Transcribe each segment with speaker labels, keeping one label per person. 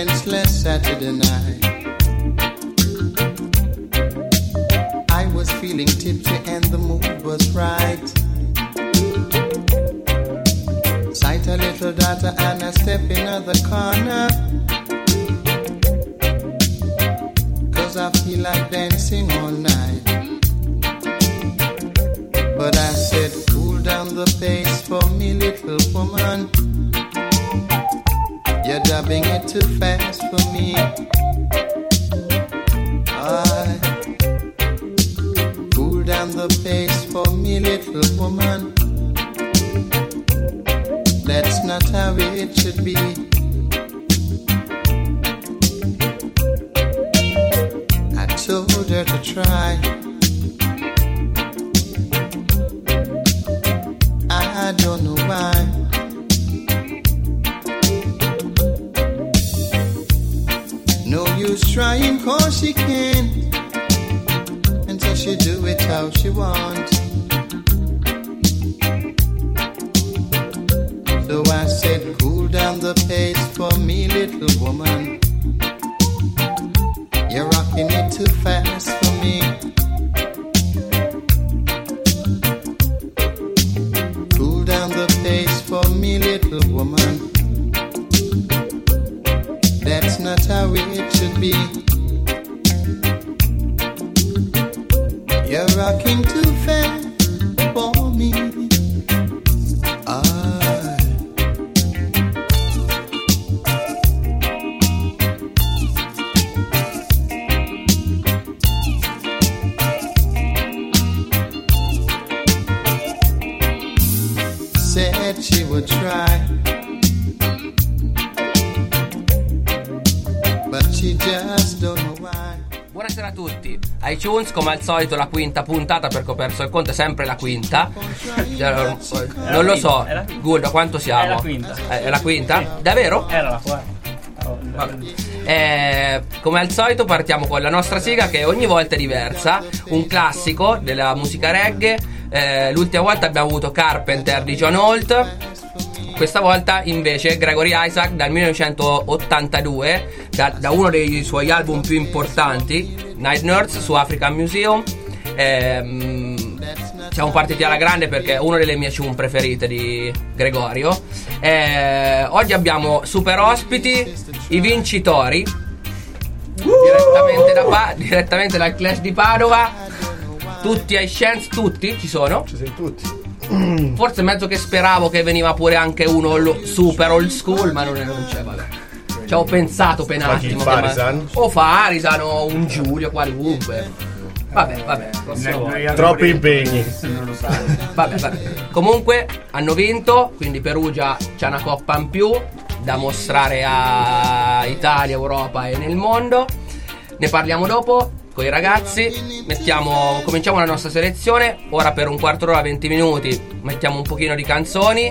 Speaker 1: senseless Saturday night. I was feeling tipsy and the mood was right. Sight a little daughter and I step in the corner, 'cause I feel like dancing all night. But I said, cool down the pace for me, little woman. You're dubbing it too fast for me. Cool down the pace for me, little woman. That's not how it should be. I told her to try. I don't know why. No use trying 'cause she can't, and so she do it how she wants. So I said, cool down the pace for me, little woman. You're rocking it too fast for me. Cool down the pace for me, little woman. That's not how it should be. You're rocking too fast for me. Said she would try, but she just don't know why.
Speaker 2: Buonasera a tutti, iTunes come al solito la quinta puntata, perché ho perso il conto, è sempre la quinta. Non lo so, Guldo, quanto siamo?
Speaker 3: È la quinta.
Speaker 2: È la quinta? Davvero?
Speaker 3: Era la quarta.
Speaker 2: Come al solito partiamo con la nostra sigla, che ogni volta è diversa, un classico della musica reggae. L'ultima volta abbiamo avuto Carpenter di John Holt, questa volta invece Gregory Isaac dal 1982, da uno dei suoi album più importanti, Night Nerds su African Museum. Siamo partiti alla grande perché è uno delle mie tune preferite di Gregorio. Oggi abbiamo super ospiti, i vincitori direttamente dal Clash di Padova. Tutti ai Scienze, tutti ci sono?
Speaker 4: Ci siamo tutti.
Speaker 2: Forse mezzo che speravo che veniva pure anche uno super old school, ma non c'è, vabbè. Ci avevo pensato per un attimo. O Farisan o un Giulio, qualunque. Vabbè.
Speaker 4: Troppi impegni.
Speaker 2: Vabbè. Comunque hanno vinto, quindi Perugia c'ha una coppa in più da mostrare a Italia, Europa e nel mondo. Ne parliamo dopo con i ragazzi. Cominciamo la nostra selezione. Ora per un quarto d'ora, 20 minuti mettiamo un pochino di canzoni.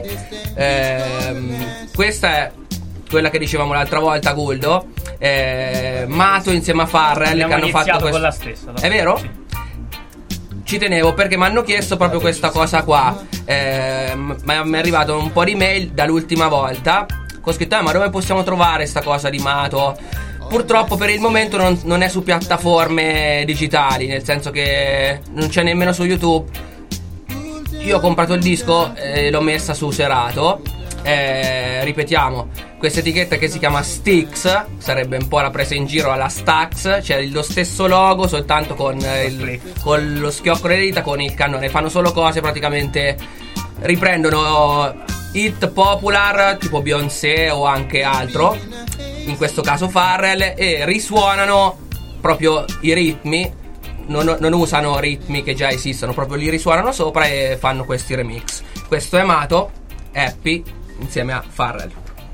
Speaker 2: Questa è quella che dicevamo l'altra volta, Guldo, Mato insieme a Farrell, che hanno fatto questo.
Speaker 3: Con la stessa.
Speaker 2: È vero?
Speaker 3: Sì.
Speaker 2: Ci tenevo perché mi hanno chiesto proprio questa cosa qua. Mi è arrivato un po' di mail dall'ultima volta. Ho scritto, ma dove possiamo trovare sta cosa di Mato? Purtroppo per il momento non è su piattaforme digitali, nel senso che non c'è nemmeno su YouTube. Io ho comprato il disco e l'ho messa su Serato. Ripetiamo, questa etichetta che si chiama Styx, sarebbe un po' la presa in giro alla Stax, cioè lo stesso logo soltanto con lo schiocco delle dita, con il cannone. Fanno solo cose praticamente, riprendono hit popular tipo Beyoncé o anche altro, in questo caso Farrell, e risuonano proprio i ritmi. Non usano ritmi che già esistono, proprio li risuonano sopra e fanno questi remix. Questo è Mato, Happy insieme a Farrell.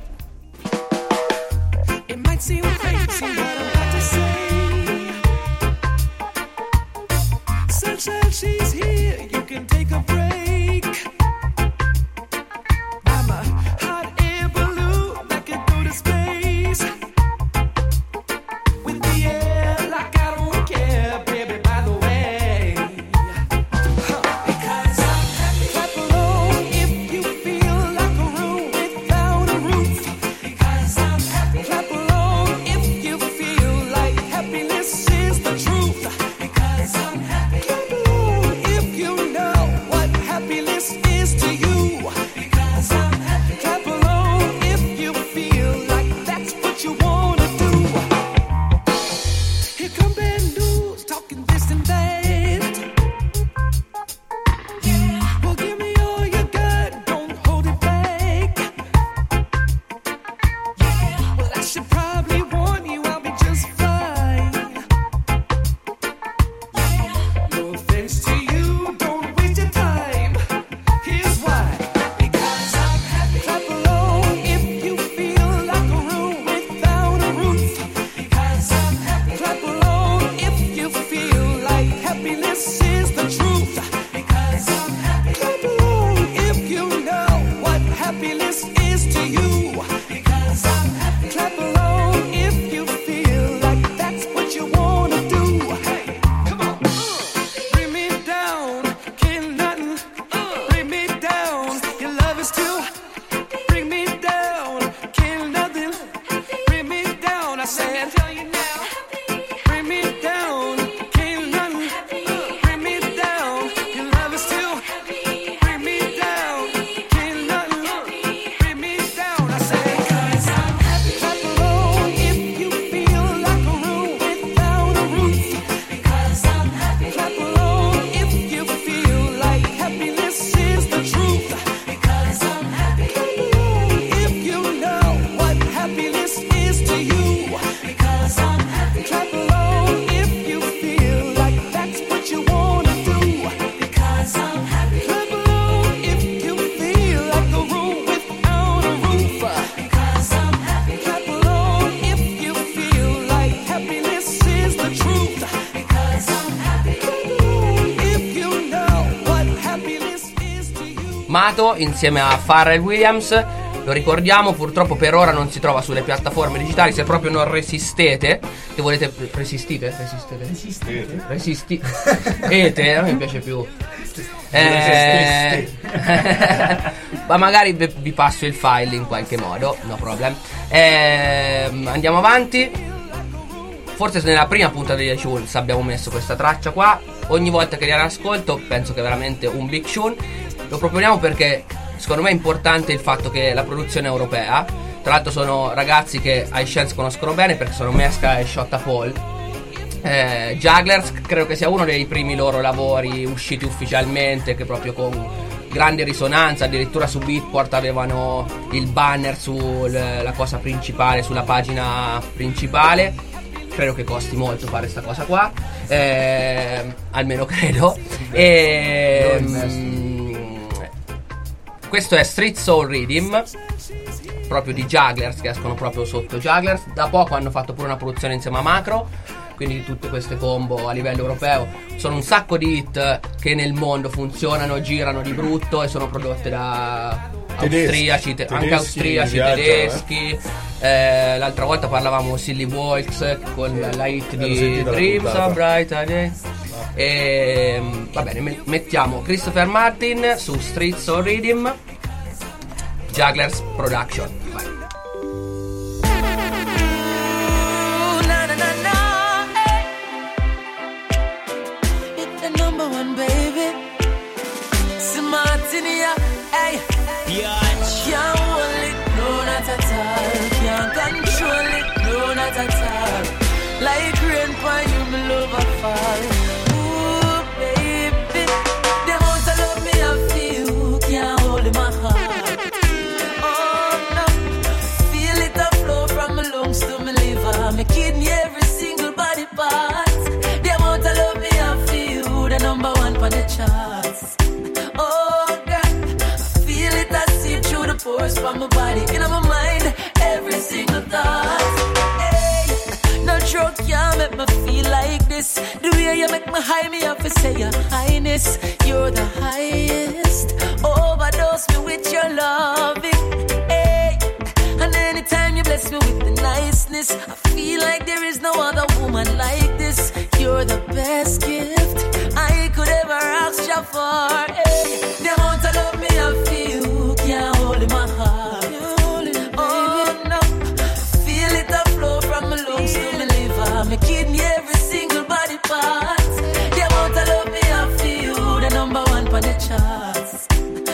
Speaker 5: It might seem crazy what I'm about to say. Sunshine, she's here, you can take a break. I'm a hot air balloon that can go to space. With the air like I don't care, baby, by the way. Because I'm happy. Clap along if you feel like a room without a roof. Because I'm happy. Clap along said, bring me down, can't nothing bring me down. Your love is still bring me down, can't nothing bring me down. I said, clap along if you feel like a room without a roof. Clap along if you feel like happiness is the truth. Clap along if you know what happiness is to you. Clap along if you feel like that's what you wanna do. Clap along if you feel like a room without a roof. Clap along if you feel like happiness is the truth. Clap along if you know what happiness is to you.
Speaker 2: Mato insieme a Pharrell Williams. Lo ricordiamo, purtroppo per ora non si trova sulle piattaforme digitali. Se proprio non resistete, se volete, resistite, a me piace più. Ma magari vi passo il file in qualche modo, no problem. Andiamo avanti. Forse nella prima puntata di Tunes abbiamo messo questa traccia qua. Ogni volta che li ascolto penso che è veramente un big tune. Lo proponiamo perché secondo me è importante il fatto che la produzione è europea. Tra l'altro sono ragazzi che iScience conoscono bene perché sono Mesca e Shotta Paul. Jugglers credo che sia uno dei primi loro lavori usciti ufficialmente, che proprio con grande risonanza, addirittura su Beatport avevano il banner sulla cosa principale, sulla pagina principale. Credo che costi molto fare sta cosa qua, almeno credo. Questo è Street Soul Rhythm, proprio di Jugglers, che escono proprio sotto Jugglers. Da poco hanno fatto pure una produzione insieme a Macro, quindi tutte queste combo a livello europeo. Sono un sacco di hit che nel mondo funzionano, girano di brutto e sono prodotte da austriaci, anche austriaci, tedeschi. L'altra volta parlavamo Silly Walks con la hit di Dreams of Brighter Day. E va bene, mettiamo Christopher Martin su Street Soul Rhythm, Jugglers Production. Vai.
Speaker 3: Can't hold it, no not at all. Can't control it, no not at all. Like rain for you, me love a fall. Ooh, baby, the amount of love me I feel can't hold in my heart. Oh no, feel it a flow from my lungs to my liver, my kidney, every single body part. The amount of love me I feel, the number one for the charts. Oh God, feel it I seep through the pores from my body, in my mind, every single thought. Hey, no drug can't make me feel like this. The way you make me high, me up to say your highness, you're the highest. Overdose me with your loving. Hey, and anytime you bless me with the niceness, I feel like there is no other woman like this. You're the best gift I could ever ask you for. Hey, the amount of love me I feel can't hold in my heart. Oh no, feel it a flow from my lungs to my liver, my kidney, every single body part. The amount of love me I feel, the number one for the charts.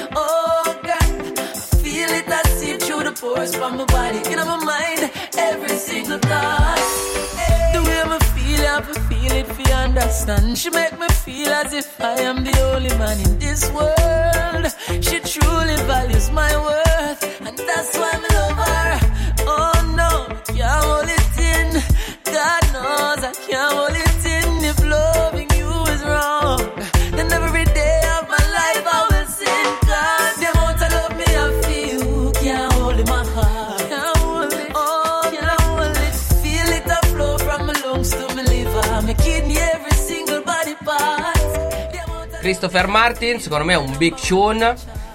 Speaker 3: Oh God, feel it I seep through the pores from my body, in my mind, every single thought. The way me feel, I feel it, feel understand. She make me feel as if I am the only man in this world. She truly values my worth, and that's why I love her. Oh no, can't hold it in. God knows I can't hold it in. If loving you is wrong, then every day of my life I will sin. God, the amount of love me I feel can't hold in my heart. Can't hold it. Oh, can't hold it. Feel it a flow from my lungs to my liver, my kidney, every single body part.
Speaker 2: Christopher Martin, secondo me è un big tune.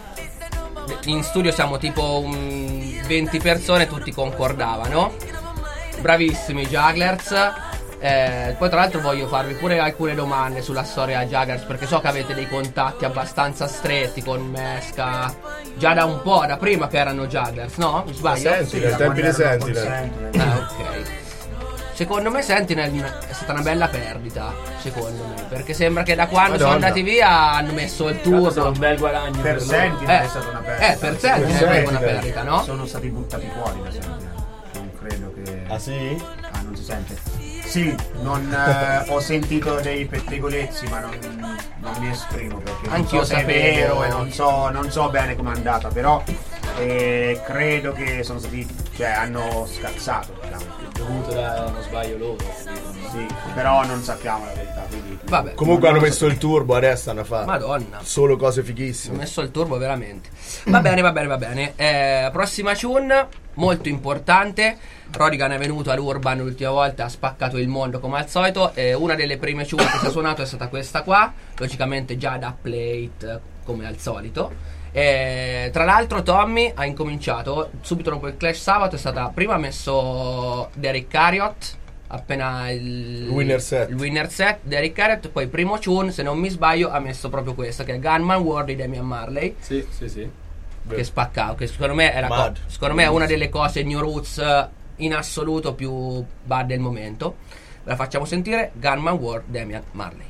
Speaker 2: In studio siamo tipo 20 persone, tutti concordavano. Bravissimi Jugglers. Poi tra l'altro voglio farvi pure alcune domande sulla storia Jugglers, perché so che avete dei contatti abbastanza stretti con Mesca già da un po', da prima che erano Jugglers, no? Mi sbaglio?
Speaker 4: Sentinel, tempi di Sentinel.
Speaker 2: Ah, ok. Secondo me Sentinel è stata una bella perdita, secondo me, perché sembra che da quando
Speaker 4: Madonna.
Speaker 2: sono andati via hanno messo il
Speaker 6: È stato
Speaker 2: turbo.
Speaker 6: un bel guadagno
Speaker 7: Per
Speaker 6: loro.
Speaker 7: Sentinel è stata una perdita.
Speaker 2: Per Sentinel è proprio una perdita, no?
Speaker 7: Sono stati buttati fuori da Sentinel. Non credo che...
Speaker 4: Ah sì?
Speaker 7: Ah, non si sente? Sì, non, ho sentito dei pettegolezzi, ma non mi esprimo perché non
Speaker 2: Anch'io
Speaker 7: so se è
Speaker 2: sapevo.
Speaker 7: vero e non so bene com'è andata, però credo che sono stati, cioè hanno scazzato, diciamo.
Speaker 6: Dovuto da uno sbaglio loro.
Speaker 7: Sì, però non sappiamo la verità, quindi
Speaker 2: Vabbè,
Speaker 4: Comunque hanno messo il turbo, adesso hanno fatto
Speaker 2: Madonna.
Speaker 4: solo cose
Speaker 2: Ho
Speaker 4: fighissime.
Speaker 2: messo il turbo veramente. Va bene. Prossima tune, molto importante. Rodigan è venuto all'Urban l'ultima volta, ha spaccato il mondo come al solito. Una delle prime tune che si è suonato è stata questa qua. Logicamente già da plate come al solito. Tra l'altro Tommy ha incominciato subito dopo il Clash Sabato. È stata prima messo Derek Harriott, appena il
Speaker 4: Winner set.
Speaker 2: Derek Harriott, poi primo tune, se non mi sbaglio, ha messo proprio questa che è Gunman World di Damian Marley,
Speaker 6: Sì.
Speaker 2: che spaccava, che secondo me è una delle cose New Roots in assoluto più bad del momento. Ve la facciamo sentire, Gunman World, Damian Marley.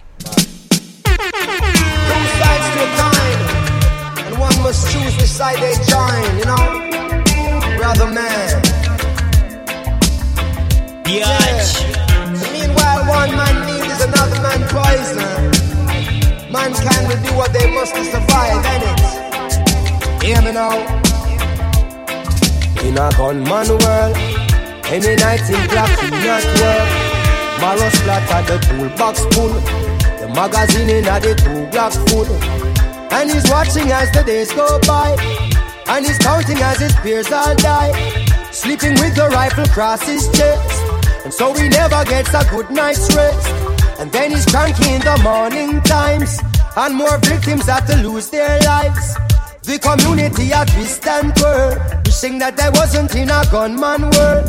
Speaker 8: Two sides to a coin, and one must choose which side they join, you know? Brother man. Meanwhile, one man need is another man poison. Mankind will do what they must to survive, innit? Hear me now. In a gunman world, any night in black will not work. Marrow splattered the toolbox full. The magazine in a the 2 Glock full. And he's watching as the days go by. And he's counting as his peers all die. Sleeping with the rifle across his chest. And so he never gets a good night's rest. And then he's cranky in the morning times. And more victims have to lose their lives. The community at twist and twirl, wishing that I wasn't in a gunman world.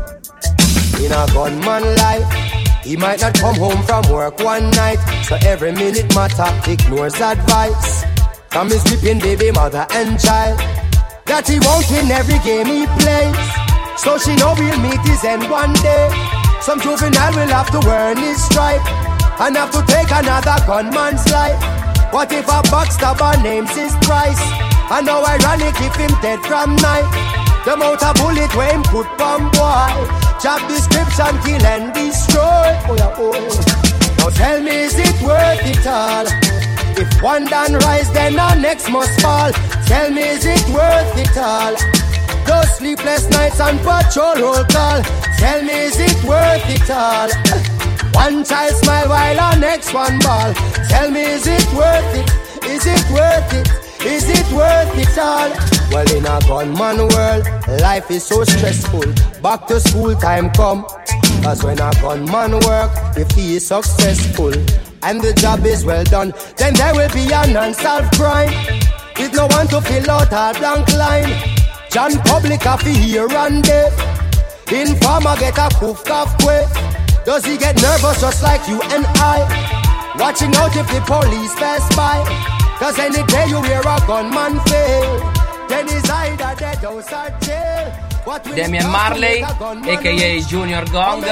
Speaker 8: In a gunman life, he might not come home from work one night. So every minute matter, ignores advice from his weeping baby mother and child. That he won't win every game he plays. So she know we'll meet his end one day. Some juvenile will have to earn his stripe and have to take another gunman's life. What if a backstabber names his price? And how ironic if him dead from night. The amount of bullet where him put bomb boy. Job description, kill and destroy. Oh yeah, oh. Now tell me, is it worth it all? If one done rise, then the next must fall. Tell me, is it worth it all? Those sleepless nights and patrol roll call. Tell me, is it worth it all? One child smile while our next one ball. Tell me, is it worth it? Is it worth it? Is it worth it all? Well, in a gunman world, life is so stressful. Back to school time come. Cause when a gunman work, if he is successful and the job is well done, then there will be an unsolved crime. With no one to fill out our blank line. John Public have to hear and death. Informer get a poof cough quick. Does he get nervous just like you and I? Watching out if the police pass by. Cause any day you hear a gunman fail, then he's either dead house or jail.
Speaker 2: Damian Marley, a.k.a. Junior Gong,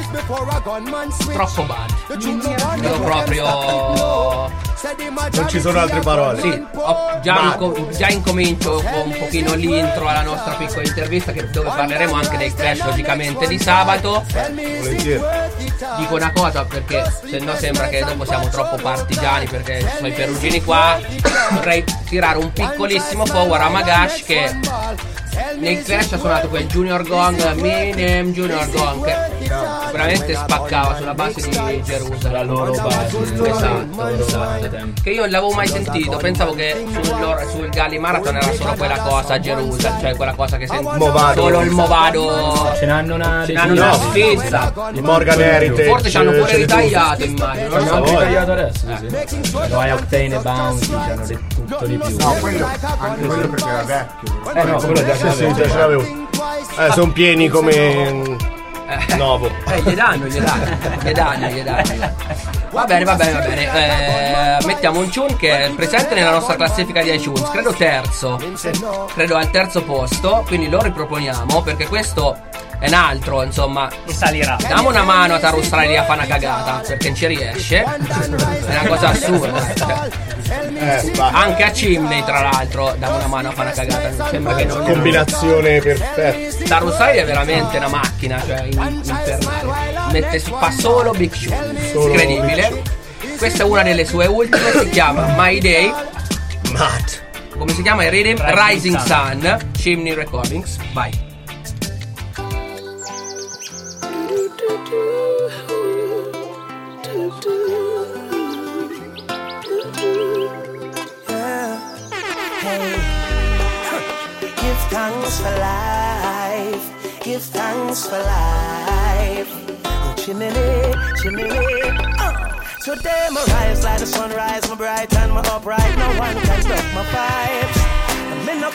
Speaker 2: troppo bad. Io proprio...
Speaker 4: Non ci sono altre parole.
Speaker 2: Sì, già incomincio con un pochino l'intro alla nostra piccola intervista dove parleremo anche dei Clash logicamente di sabato.
Speaker 4: Volentieri.
Speaker 2: Dico una cosa perché se no sembra che dopo siamo troppo partigiani perché sono i perugini qua. Vorrei tirare un piccolissimo forward a Magash che nel Clash ha suonato quel Junior Gong, Minem Junior Gong, che veramente spaccava sulla base di Gerusalemme.
Speaker 6: La loro base.
Speaker 2: Esatto. Che io non l'avevo mai sentito, pensavo che sul Galli Marathon era solo quella cosa Gerusalemme, cioè quella cosa che senti solo il Movado.
Speaker 6: Ce n'hanno una
Speaker 2: stessa.
Speaker 4: Il Morgan Heritage.
Speaker 2: Forse ci hanno pure ritagliato, immagino. Non
Speaker 6: hanno
Speaker 2: so.
Speaker 6: ritagliato adesso, sì. Lo hai Octane e Bounty, ci hanno detto tutto di più.
Speaker 7: No, anche quello perché era vecchio.
Speaker 6: No, quello già
Speaker 4: Sì, già ce l'avevo. Sono pieni come Novo.
Speaker 2: Gli danno. Va bene. Mettiamo un tune che è presente nella nostra classifica di iTunes. Credo al terzo posto. Quindi lo riproponiamo perché questo è un altro, insomma.
Speaker 6: E salirà.
Speaker 2: Diamo una mano a Tarrus Riley a fare una cagata, perché non ci riesce. È una cosa assurda. Anche a Chimney, tra l'altro, diamo una mano a fare una cagata. Mi sembra che non.
Speaker 4: Combinazione perfetta.
Speaker 2: Tarrus Riley è veramente una macchina, cioè infernale. Fa solo big show. Incredibile. Questa è una delle sue ultime, si chiama My Day.
Speaker 4: Matt.
Speaker 2: Come si chiama? Rising Sun. Chimney Recordings. Vai.
Speaker 3: Give thanks for life. Give thanks for life. Oh, chimney, chimney. Today my rise like the sunrise, my bright and my upright. No one can stop my vibes. I'm in a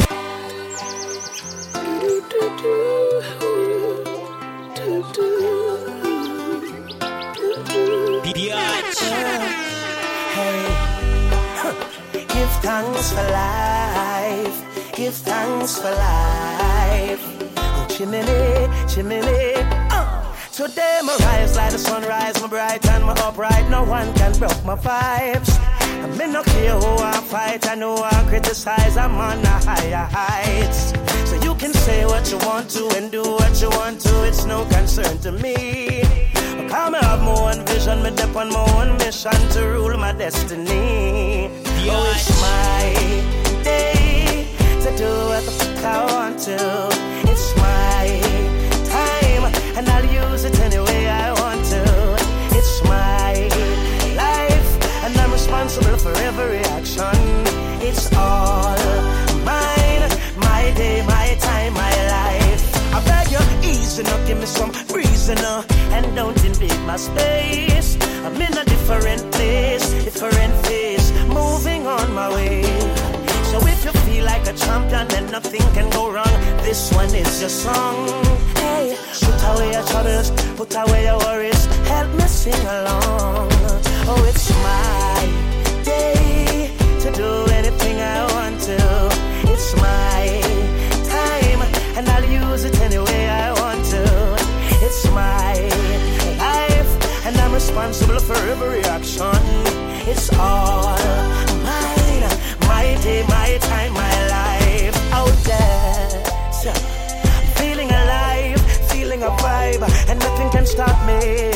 Speaker 3: Give thanks for life. Give thanks for life. Oh, chimney, chimney. Today my rise like the sunrise, my bright and my upright. No one can broke my vibes. I may not care who I fight, I know I criticize. I'm on the higher heights. So you can say what you want to and do what you want to. It's no concern to me. Because I have my own vision, me dip on my own mission to rule my destiny. Oh, it's my day to do what the fuck I want to. It's my time, and I'll use it any way I want to. It's my life, and I'm responsible for every action. It's all mine, my day, my time, my life. I beg you, easy now, give me some reason now, and don't invade my space. I'm in a different place, different phase, moving on my way. So if you feel like a champion, then nothing can go wrong. This one is your song. Hey, put away your troubles, put away your worries. Help me sing along. Oh, it's my day to do anything I want to. It's my time, and I'll use it any way I want to. It's my life, and I'm responsible for every action. It's all mine, my day, my time, my life. Out there, so, I'm feeling alive, feeling a vibe, and nothing can stop me.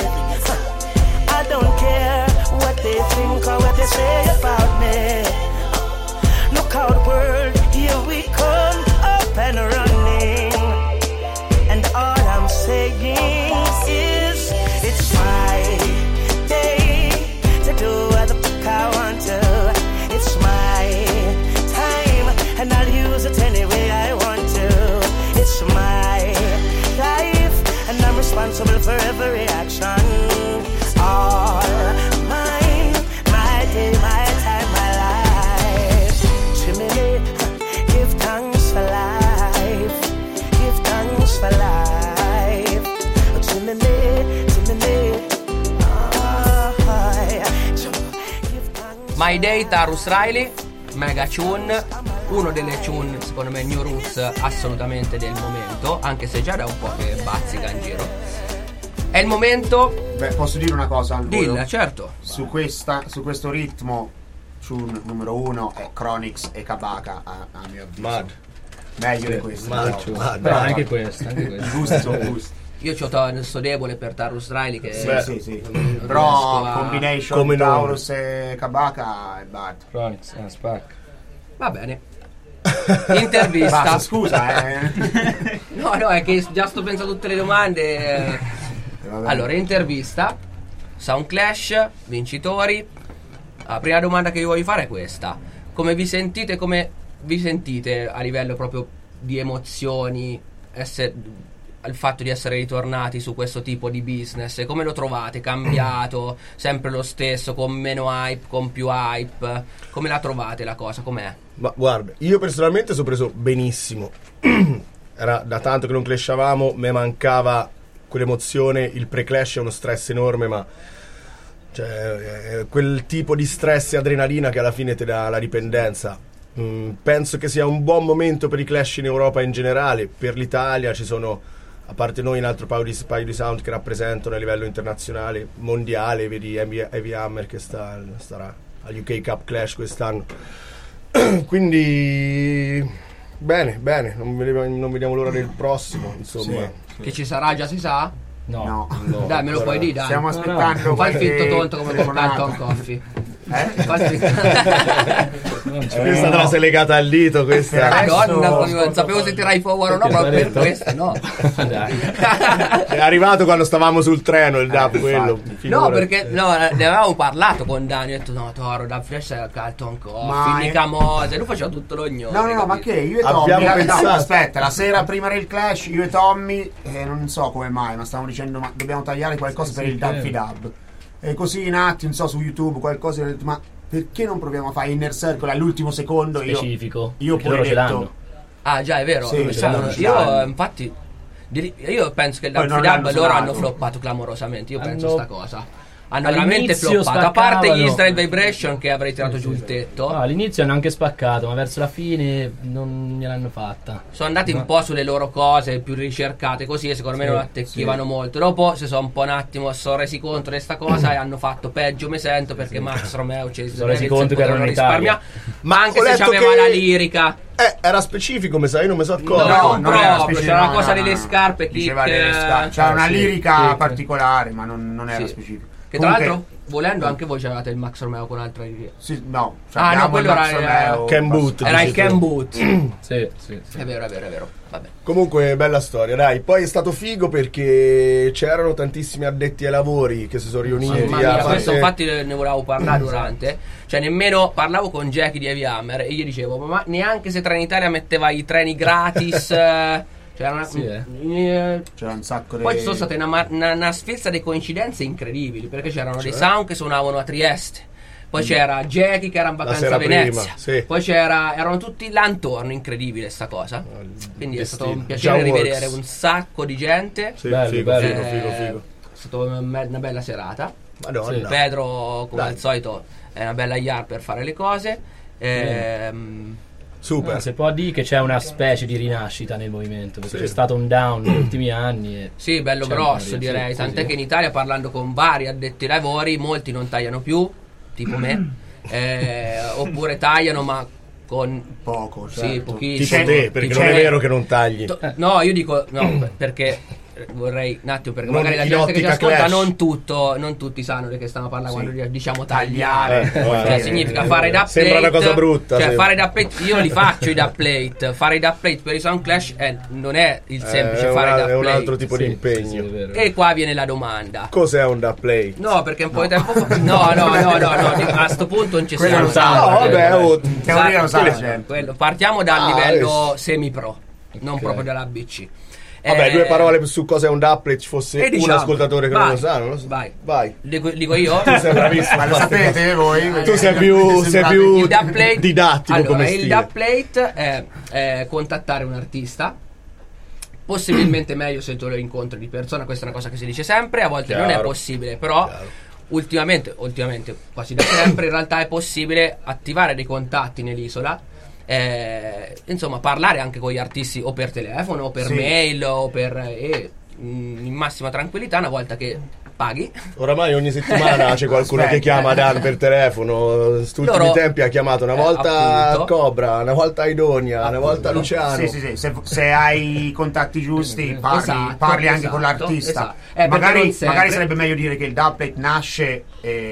Speaker 3: I don't care what they think or what they say about me. Look out, world, here we come, up and running. And all I'm saying is, it's my day to do what the fuck I want to. It's my time, and I'll use it any way I want to. It's my life, and I'm responsible for every action. All mine, my day, my time, my life. Chimney, give thanks for life. Give thanks for life. Chimney, chimney.
Speaker 2: My Day, Tarrus Riley, mega tune, uno delle tune secondo me New Roots assolutamente del momento, anche se già da un po' che bazzica in giro. È il momento.
Speaker 7: Beh, posso dire una cosa al volo?
Speaker 2: Dilla, certo.
Speaker 7: Su questo ritmo, tune numero 1 è Chronix e Kabaka a mio avviso.
Speaker 4: Mad.
Speaker 7: Meglio di questo.
Speaker 6: Però anche questo.
Speaker 7: I gusti sono gusti.
Speaker 2: Io c'ho sto debole per Tarrus Riley che
Speaker 7: Sì.
Speaker 2: non
Speaker 7: Però
Speaker 2: riesco a-
Speaker 7: combination
Speaker 4: come no.
Speaker 7: Taurus e Kabaka è bad.
Speaker 6: Chronix, spacca.
Speaker 2: Va bene. Intervista.
Speaker 7: Basta, scusa,
Speaker 2: No, è che già sto pensando a tutte le domande. Allora, intervista. Soundclash, vincitori. La prima domanda che vi voglio fare è questa: come vi sentite a livello proprio di emozioni al fatto di essere ritornati su questo tipo di business? Come lo trovate? Cambiato? Sempre lo stesso? Con meno hype? Con più hype? Come la trovate la cosa? Com'è?
Speaker 4: Ma guarda, io personalmente sono preso benissimo. Era da tanto che non clashavamo, me mancava quell'emozione. Il pre-clash è uno stress enorme, ma cioè, quel tipo di stress e adrenalina che alla fine ti dà la dipendenza. Penso che sia un buon momento per i clash in Europa in generale. Per l'Italia ci sono a parte noi un altro paio di sound che rappresentano a livello internazionale, mondiale, vedi Heavy Hammer che starà al UK Cup Clash quest'anno. Quindi bene, non vediamo l'ora del prossimo, insomma.
Speaker 2: Che ci sarà, già si sa?
Speaker 7: No.
Speaker 2: Dai, me lo puoi dire, dai.
Speaker 7: Stiamo aspettando.
Speaker 2: Fai il
Speaker 7: qualche
Speaker 2: finto tonto come con
Speaker 7: telefonata.
Speaker 2: Canton Coffee.
Speaker 7: Eh?
Speaker 4: Questa te la sei legata al dito, questa.
Speaker 2: Madonna,
Speaker 7: Adesso-
Speaker 2: non sapevo se tirai fuori o no, proprio per questo, no.
Speaker 4: È arrivato quando stavamo sul treno il DAP, quello.
Speaker 2: No,
Speaker 4: figurati.
Speaker 2: perché ne avevamo parlato con Dani. Ho detto, no, Toro, da Flash è Carlton
Speaker 7: Ma
Speaker 2: Coffee, mica Mose. Lui faceva tutto l'ognoso.
Speaker 7: No, ma che io e
Speaker 4: Abbiamo
Speaker 7: Tommy
Speaker 4: pensato.
Speaker 7: aspetta, la sera prima del Clash io e Tommy non so come mai, ma stavamo dicendo ma dobbiamo tagliare qualcosa per il Daffy Dub. E così in atti, non so, su YouTube qualcosa, ho detto, ma perché non proviamo a fare Inner Circle all'ultimo secondo?
Speaker 6: Specifico.
Speaker 7: Io
Speaker 6: perché
Speaker 7: pure
Speaker 6: loro ce
Speaker 7: detto
Speaker 6: l'hanno.
Speaker 2: Ah, già, è vero.
Speaker 7: Sì,
Speaker 2: Lo
Speaker 7: ce
Speaker 2: sanno.
Speaker 7: l'hanno, ce
Speaker 2: Io,
Speaker 7: l'hanno.
Speaker 2: infatti, io penso che il
Speaker 7: Poi
Speaker 2: Daffy
Speaker 7: non
Speaker 2: Dub
Speaker 7: l'hanno
Speaker 2: loro
Speaker 7: suonato.
Speaker 2: hanno floppato clamorosamente. Io penso
Speaker 6: Hanno-
Speaker 2: sta cosa. Hanno veramente
Speaker 6: all'inizio
Speaker 2: floppato. A parte gli
Speaker 6: spaccavano.
Speaker 2: Israel Vibration che avrei tirato giù il tetto.
Speaker 6: No, all'inizio hanno anche spaccato, ma verso la fine non gliel'hanno fatta.
Speaker 2: Sono andati un po' sulle loro cose più ricercate così e secondo me non attecchivano molto. Dopo si sono un po' un attimo sono resi conto di sta cosa e hanno fatto peggio me sento perché Max Romeo ci
Speaker 6: sono resi conto che erano in Italia.
Speaker 2: ma anche
Speaker 4: ho
Speaker 2: se
Speaker 4: letto
Speaker 2: c'aveva
Speaker 4: che-
Speaker 2: la lirica.
Speaker 4: Era specifico, mi sa, io non mi so accorto.
Speaker 2: No,
Speaker 7: non era
Speaker 2: proprio,
Speaker 7: specifico,
Speaker 2: c'era la
Speaker 7: no,
Speaker 2: cosa
Speaker 7: no,
Speaker 2: delle
Speaker 7: no.
Speaker 2: scarpe,
Speaker 7: Diceva
Speaker 2: kick,
Speaker 7: delle scarpe. C'era una
Speaker 6: sì,
Speaker 7: lirica
Speaker 6: sì.
Speaker 7: particolare, ma non era
Speaker 2: Sì.
Speaker 7: specifico.
Speaker 2: Che tra
Speaker 7: Comunque-
Speaker 2: l'altro, volendo anche voi c'avevate il Max Romeo con altra lirica.
Speaker 7: Sì, no,
Speaker 2: Ah, no, quello era
Speaker 4: Ken Boot.
Speaker 2: Era il
Speaker 4: dici tu.
Speaker 2: Ken Boot.
Speaker 6: Sì.
Speaker 2: È vero. Vabbè.
Speaker 4: Comunque bella storia, dai. Poi è stato figo perché c'erano tantissimi addetti ai lavori che si sono riuniti.
Speaker 2: Mamma mia, questo infatti ne volevo parlare durante. Cioè nemmeno parlavo con Jackie di Heavy Hammer e gli dicevo ma neanche se Trenitalia metteva i treni gratis cioè una,
Speaker 7: C'era un sacco di...
Speaker 2: poi ci sono state una sfilza di coincidenze incredibili perché c'erano dei sound che suonavano a Trieste, poi c'era Jackie che era in vacanza
Speaker 4: sera
Speaker 2: a Venezia,
Speaker 4: prima, sì.
Speaker 2: poi erano tutti là intorno, incredibile sta cosa. Quindi è stato un
Speaker 4: destino.
Speaker 2: piacere
Speaker 4: Già
Speaker 2: rivedere
Speaker 4: works.
Speaker 2: un sacco di gente.
Speaker 4: Sì,
Speaker 6: Bello,
Speaker 4: figo,
Speaker 6: bello.
Speaker 4: figo.
Speaker 2: È stata una bella serata.
Speaker 4: Madonna.
Speaker 2: Pedro, come
Speaker 4: Dai.
Speaker 2: al solito, è una bella yard per fare le cose.
Speaker 4: Super.
Speaker 6: Si può dire che c'è una specie di rinascita nel movimento, perché
Speaker 4: Sì.
Speaker 6: c'è stato un down negli ultimi anni. E
Speaker 2: Sì, bello
Speaker 6: c'è
Speaker 2: grosso
Speaker 6: un-
Speaker 2: direi.
Speaker 6: sì,
Speaker 2: Tant'è
Speaker 6: sì.
Speaker 2: che in Italia, parlando con vari addetti ai lavori, molti non tagliano più, tipo me, oppure tagliano ma con
Speaker 7: Poco,
Speaker 2: sì,
Speaker 7: certo.
Speaker 2: pochissimo.
Speaker 4: Tipo te, perché non è vero che non tagli.
Speaker 2: No, io dico no, perché vorrei un attimo perché
Speaker 4: Non
Speaker 2: magari la
Speaker 4: in
Speaker 2: gente che ci
Speaker 4: ottica
Speaker 2: ascolta
Speaker 4: Clash.
Speaker 2: non tutti sanno di che stiamo parlando
Speaker 7: Sì.
Speaker 2: quando diciamo tagliare.
Speaker 7: Tagliare.
Speaker 2: Cioè,
Speaker 4: guarda,
Speaker 2: significa fare da plate.
Speaker 4: sembra una cosa brutta,
Speaker 2: Cioè,
Speaker 4: sembra.
Speaker 2: fare da plate, io li faccio i da plate. Fare i da plate per i Sound Clash non è il semplice fare da
Speaker 4: è un
Speaker 2: plate.
Speaker 4: altro tipo di
Speaker 6: Sì,
Speaker 4: impegno.
Speaker 6: sì, è vero.
Speaker 2: E qua viene la domanda.
Speaker 4: Cos'è un da play?
Speaker 2: No, perché un po' di tempo fa. No, a sto punto non ci
Speaker 7: Quello
Speaker 2: siamo.
Speaker 7: lo sa.
Speaker 4: No, vabbè,
Speaker 7: In teoria lo sa la gente.
Speaker 2: Quello. Partiamo dal
Speaker 4: Ah,
Speaker 2: livello semi-pro, non proprio dall'ABC.
Speaker 4: Vabbè, due parole su cos'è un duplet, ci fosse
Speaker 2: e diciamo,
Speaker 4: un ascoltatore che
Speaker 2: vai,
Speaker 4: non lo sa, non lo so.
Speaker 2: Vai. Dico io?
Speaker 4: Tu sei bravissimo.
Speaker 7: Ma lo sapete voi?
Speaker 4: Tu sei più
Speaker 2: Il dubplate,
Speaker 4: didattico
Speaker 2: allora,
Speaker 4: come
Speaker 2: il
Speaker 4: stile.
Speaker 2: dubplate è contattare un artista. Possibilmente meglio se tu lo incontri di persona, questa è una cosa che si dice sempre, a volte non è
Speaker 4: Chiaro.
Speaker 2: possibile, però ultimamente quasi da sempre in realtà è possibile attivare dei contatti nell'isola, insomma parlare anche con gli artisti o per telefono o per
Speaker 7: Sì.
Speaker 2: mail o per in massima tranquillità una volta che paghi.
Speaker 4: Oramai ogni settimana c'è qualcuno
Speaker 7: Aspetta.
Speaker 4: che chiama Dan per telefono. Questi ultimi
Speaker 2: Loro-
Speaker 4: tempi ha chiamato una volta
Speaker 2: appunto.
Speaker 4: Cobra, una volta Idonia, una volta
Speaker 2: Appunto.
Speaker 4: Luciano.
Speaker 7: Sì. Se hai i contatti giusti,
Speaker 2: Esatto,
Speaker 7: parli anche
Speaker 2: esatto,
Speaker 7: con l'artista.
Speaker 2: esatto. Perché non
Speaker 7: Magari
Speaker 2: sempre-
Speaker 7: sarebbe meglio dire che il dubplate nasce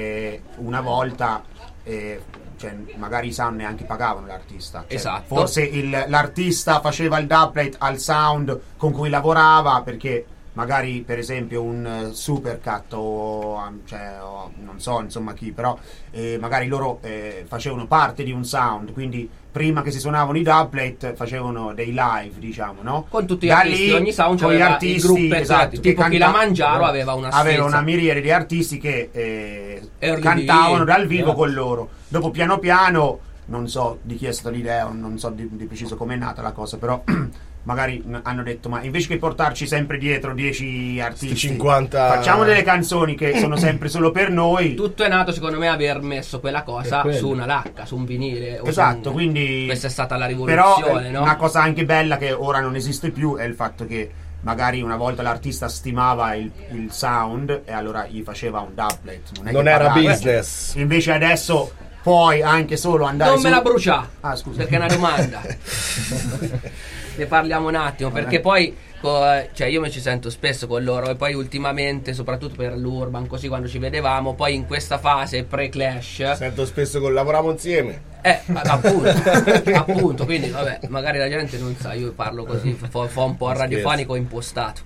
Speaker 7: una volta. Cioè, magari i sound neanche pagavano l'artista. Cioè,
Speaker 2: Esatto.
Speaker 7: Forse l'artista faceva il dubplate al sound con cui lavorava, perché magari per esempio un Supercat o non so insomma chi, però magari loro facevano parte di un sound, quindi prima che si suonavano i dubplate facevano dei live, diciamo, no?
Speaker 2: Con tutti gli
Speaker 7: Da
Speaker 2: artisti,
Speaker 7: lì,
Speaker 2: ogni sound
Speaker 7: con gli
Speaker 2: aveva
Speaker 7: artisti,
Speaker 2: il gruppetto,
Speaker 7: esatto,
Speaker 2: tipo
Speaker 7: che
Speaker 2: chi la Mangiaro aveva una
Speaker 7: aveva
Speaker 2: sfilza.
Speaker 7: una miriade di artisti che
Speaker 2: Early
Speaker 7: cantavano
Speaker 2: V,
Speaker 7: dal vivo
Speaker 2: esatto.
Speaker 7: con loro. Dopo piano piano, non so di chi è stata l'idea, non so di preciso com'è nata la cosa, però magari hanno detto ma invece che portarci sempre dietro 10 artisti
Speaker 4: 50
Speaker 7: facciamo delle canzoni che sono sempre solo per noi.
Speaker 2: Tutto è nato secondo me aver messo quella cosa
Speaker 6: Per quello.
Speaker 2: su una lacca, su un vinile o
Speaker 7: Esatto,
Speaker 2: su un-
Speaker 7: quindi
Speaker 2: questa è stata la
Speaker 7: però
Speaker 2: rivoluzione, no?
Speaker 7: una cosa anche bella che ora non esiste più è il fatto che magari una volta l'artista stimava il sound e allora gli faceva un doublet.
Speaker 4: Non
Speaker 7: che
Speaker 4: era
Speaker 7: pagavi.
Speaker 4: business.
Speaker 7: Invece adesso puoi anche solo andare
Speaker 2: Non me la brucia.
Speaker 7: Ah, scusa.
Speaker 2: Perché è una domanda. Ne parliamo un attimo, perché poi cioè io mi ci sento spesso con loro e poi ultimamente, soprattutto per l'Urban, così quando ci vedevamo, poi in questa fase pre-clash
Speaker 4: Sento spesso che lavoriamo insieme.
Speaker 2: appunto, quindi vabbè, magari la gente non sa, io parlo così, fa un po' radiofonico impostato.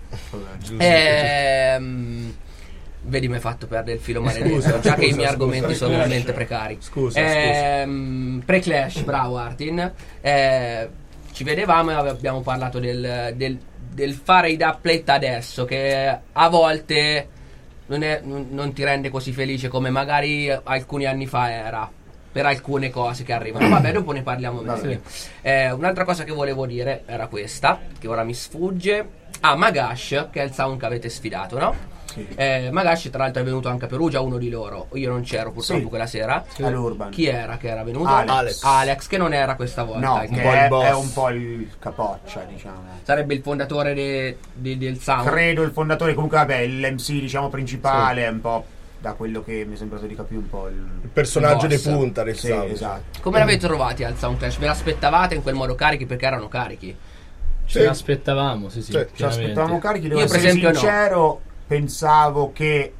Speaker 2: Vedi, mi hai fatto perdere il filo maledetto, già che i miei argomenti sono veramente precari.
Speaker 4: Scusa.
Speaker 2: Pre-clash, bravo Artin. Ci vedevamo e abbiamo parlato del fare i doublet adesso, che a volte non ti rende così felice come magari alcuni anni fa era, per alcune cose che arrivano. Vabbè, dopo ne parliamo meglio. Un'altra cosa che volevo dire era questa, che ora mi sfugge. Magash, che è il sound che avete sfidato, no?
Speaker 7: Sì.
Speaker 2: Magash tra l'altro è venuto anche a Perugia, uno di loro. Io non c'ero purtroppo quella sera.
Speaker 7: All'Urban.
Speaker 2: Chi era che era venuto?
Speaker 7: Alex,
Speaker 2: che non era questa volta.
Speaker 7: no,
Speaker 2: che
Speaker 7: che
Speaker 4: po' il
Speaker 7: è
Speaker 4: boss.
Speaker 7: un po' il capoccia, diciamo.
Speaker 2: sarebbe il fondatore del sound.
Speaker 7: Credo il fondatore, comunque vabbè, l'MC diciamo principale, è un po', da quello che mi è sembrato di capire, un po'
Speaker 4: Il personaggio
Speaker 2: Il
Speaker 4: di
Speaker 2: boss.
Speaker 4: punta del
Speaker 7: Sì,
Speaker 4: sound.
Speaker 7: esatto.
Speaker 2: Come l'avete trovati al Sound Clash? Ve l'aspettavate in quel modo carichi, perché erano carichi?
Speaker 6: Ce l'aspettavamo, sì,
Speaker 4: Sì,
Speaker 7: Ci
Speaker 6: chiaramente.
Speaker 7: aspettavamo carichi, devo
Speaker 2: Io, per
Speaker 7: essere
Speaker 2: esempio, no.
Speaker 7: sincero, pensavo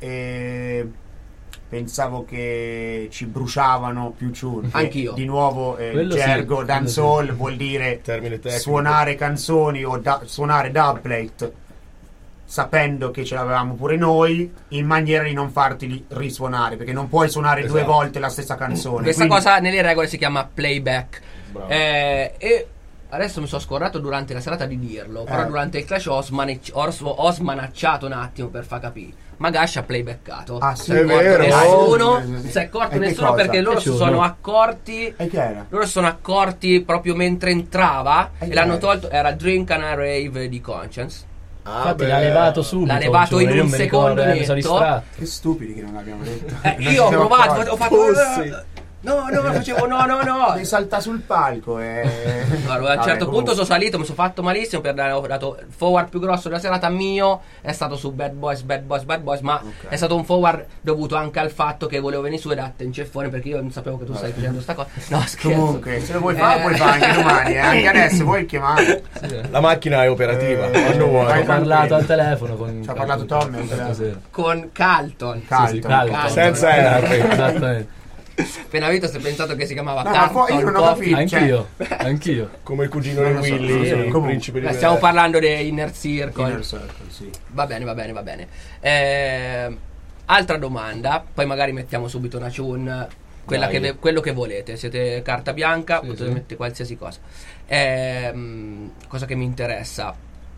Speaker 7: che ci bruciavano più tune.
Speaker 2: Anch'io.
Speaker 7: Di nuovo
Speaker 6: Quello
Speaker 7: gergo
Speaker 6: sì,
Speaker 7: dancehall vuol dire
Speaker 4: Termine tecnico.
Speaker 7: suonare canzoni o suonare doublet sapendo che ce l'avevamo pure noi, in maniera di non farti risuonare, perché non puoi suonare due
Speaker 4: Esatto.
Speaker 7: volte la stessa canzone.
Speaker 2: Questa
Speaker 7: Quindi-
Speaker 2: cosa nelle regole si chiama playback.
Speaker 4: Bravo.
Speaker 2: E adesso mi sono scordato durante la serata di dirlo, però durante il clash ho smanacciato un attimo per far capire. Magash ha playbackato.
Speaker 7: Ah, sì,
Speaker 4: È vero.
Speaker 2: Nessuno
Speaker 7: Sì, sì, sì.
Speaker 2: si è accorto,
Speaker 7: E che
Speaker 2: nessuno,
Speaker 7: cosa?
Speaker 2: perché loro si
Speaker 6: Piaciuto?
Speaker 2: sono accorti.
Speaker 7: E che era?
Speaker 2: Loro si sono accorti proprio mentre entrava
Speaker 7: E
Speaker 2: e
Speaker 7: che
Speaker 2: l'hanno
Speaker 7: era?
Speaker 2: tolto. Era Drink and a Rave di Conscience.
Speaker 6: Infatti l'ha levato subito.
Speaker 2: L'ha levato in
Speaker 6: io
Speaker 2: un
Speaker 6: non mi ricordo,
Speaker 2: secondo
Speaker 6: mi sono
Speaker 2: netto.
Speaker 6: distratto.
Speaker 7: Che stupidi che non l'abbiamo detto.
Speaker 2: Io ho provato, ho fatto.
Speaker 4: Fossi.
Speaker 2: No, facevo no.
Speaker 7: Devi saltare sul palco e...
Speaker 2: Guarda, a un certo punto sono salito, mi sono fatto malissimo, ho dato il forward più grosso della serata mio è stato su Bad Boys, ma è stato un forward dovuto anche al fatto che volevo venire su e date in ceffone, perché io non sapevo che tu stai facendo sta cosa. No, scherzo.
Speaker 7: Comunque, se lo vuoi fare, puoi fare anche domani, anche adesso, vuoi chiamare.
Speaker 4: La macchina è operativa. Quando
Speaker 6: Ho
Speaker 4: vuoi.
Speaker 6: parlato al telefono con...
Speaker 7: Ci ha parlato Tommy al telefono.
Speaker 6: stasera.
Speaker 2: Con Carlton.
Speaker 7: Caldo.
Speaker 6: Caldo.
Speaker 4: Senza Henry.
Speaker 6: Esattamente.
Speaker 2: Appena visto si è pensato che si chiamava
Speaker 7: No, ma
Speaker 2: Carlton.
Speaker 7: poi io non ho
Speaker 2: Coffee.
Speaker 7: capito.
Speaker 6: Anch'io.
Speaker 4: Come il cugino di
Speaker 7: Non lo so,
Speaker 4: Willy,
Speaker 7: sì,
Speaker 4: il
Speaker 7: comunque.
Speaker 4: principe di
Speaker 2: Stiamo parlando di Inner Circle.
Speaker 7: Inner Circle, sì.
Speaker 2: Va bene. Altra domanda, poi magari mettiamo subito una tune, quella
Speaker 6: Dai.
Speaker 2: quello che volete. Siete carta bianca,
Speaker 6: Sì,
Speaker 2: potete
Speaker 6: sì.
Speaker 2: mettere qualsiasi cosa. Cosa che mi interessa.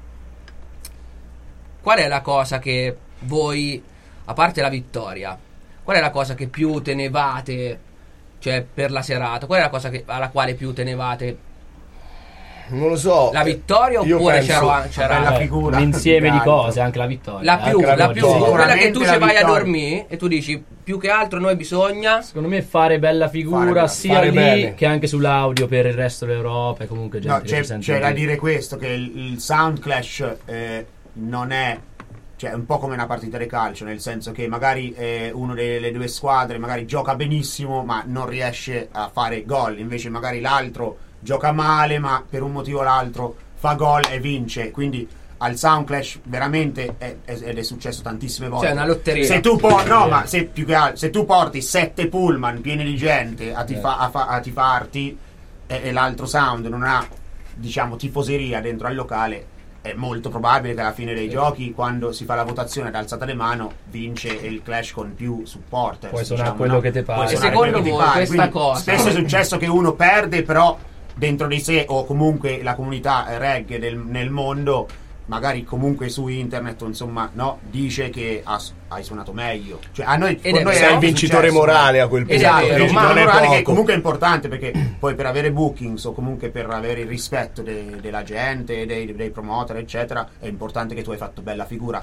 Speaker 2: Qual è la cosa che voi, a parte la vittoria, qual è la cosa che più tenevate, cioè per la serata? Qual è la cosa alla quale più tenevate?
Speaker 4: Non lo so.
Speaker 2: La vittoria
Speaker 4: Io
Speaker 2: oppure
Speaker 4: penso-
Speaker 2: c'era
Speaker 7: bella figura.
Speaker 6: Un insieme di
Speaker 7: Più che altro.
Speaker 6: cose, anche la vittoria.
Speaker 2: la più,
Speaker 4: Anche la
Speaker 2: quella
Speaker 4: vittoria.
Speaker 2: che tu ci
Speaker 7: Sicuramente
Speaker 2: vai
Speaker 7: la
Speaker 2: a
Speaker 7: vittoria.
Speaker 2: dormire e tu dici più che altro noi bisogna.
Speaker 6: Secondo me fare bella figura
Speaker 7: Fare-
Speaker 6: sia
Speaker 4: fare
Speaker 6: lì
Speaker 4: bene.
Speaker 6: che anche sull'audio per il resto dell'Europa e comunque gente
Speaker 7: No,
Speaker 6: che si sente
Speaker 7: c'è da
Speaker 6: lì.
Speaker 7: dire questo, che il Sound Clash non è, cioè è un po' come una partita di calcio, nel senso che magari uno delle due squadre magari gioca benissimo ma non riesce a fare gol, invece magari l'altro gioca male ma per un motivo o l'altro fa gol e vince. Quindi al Sound Clash veramente ed è successo tantissime volte.
Speaker 2: Cioè, una lotteria.
Speaker 7: Se tu ma se più che altro, se tu porti 7 pullman pieni di gente a tifarti e l'altro sound non ha, diciamo, tifoseria dentro al locale, è molto probabile che alla fine dei giochi, quando si fa la votazione ad alzata di mano, vince il Clash con più supporter.
Speaker 6: Puoi suonare quello che ti pare.
Speaker 7: Puoi
Speaker 6: E
Speaker 7: suonare
Speaker 2: secondo
Speaker 7: quello che ti
Speaker 2: voi
Speaker 7: pare.
Speaker 2: questa
Speaker 7: Quindi
Speaker 2: cosa-
Speaker 7: spesso è successo che uno perde, però dentro di sé, o comunque la comunità reggae nel mondo, magari comunque su internet, insomma, no, dice che hai suonato meglio. Cioè a noi,
Speaker 2: Ed
Speaker 7: con
Speaker 2: è
Speaker 7: noi
Speaker 2: vero.
Speaker 4: Sei
Speaker 7: è
Speaker 4: il vincitore
Speaker 7: successo,
Speaker 4: morale a quel
Speaker 2: Ed
Speaker 4: punto.
Speaker 2: è
Speaker 7: Esatto,
Speaker 2: vero,
Speaker 7: il
Speaker 4: Il
Speaker 7: vincitore
Speaker 4: non è
Speaker 7: morale, che
Speaker 4: poco.
Speaker 7: comunque è importante, perché poi per avere bookings o comunque per avere il rispetto della gente, dei promoter eccetera, è importante che tu hai fatto bella figura.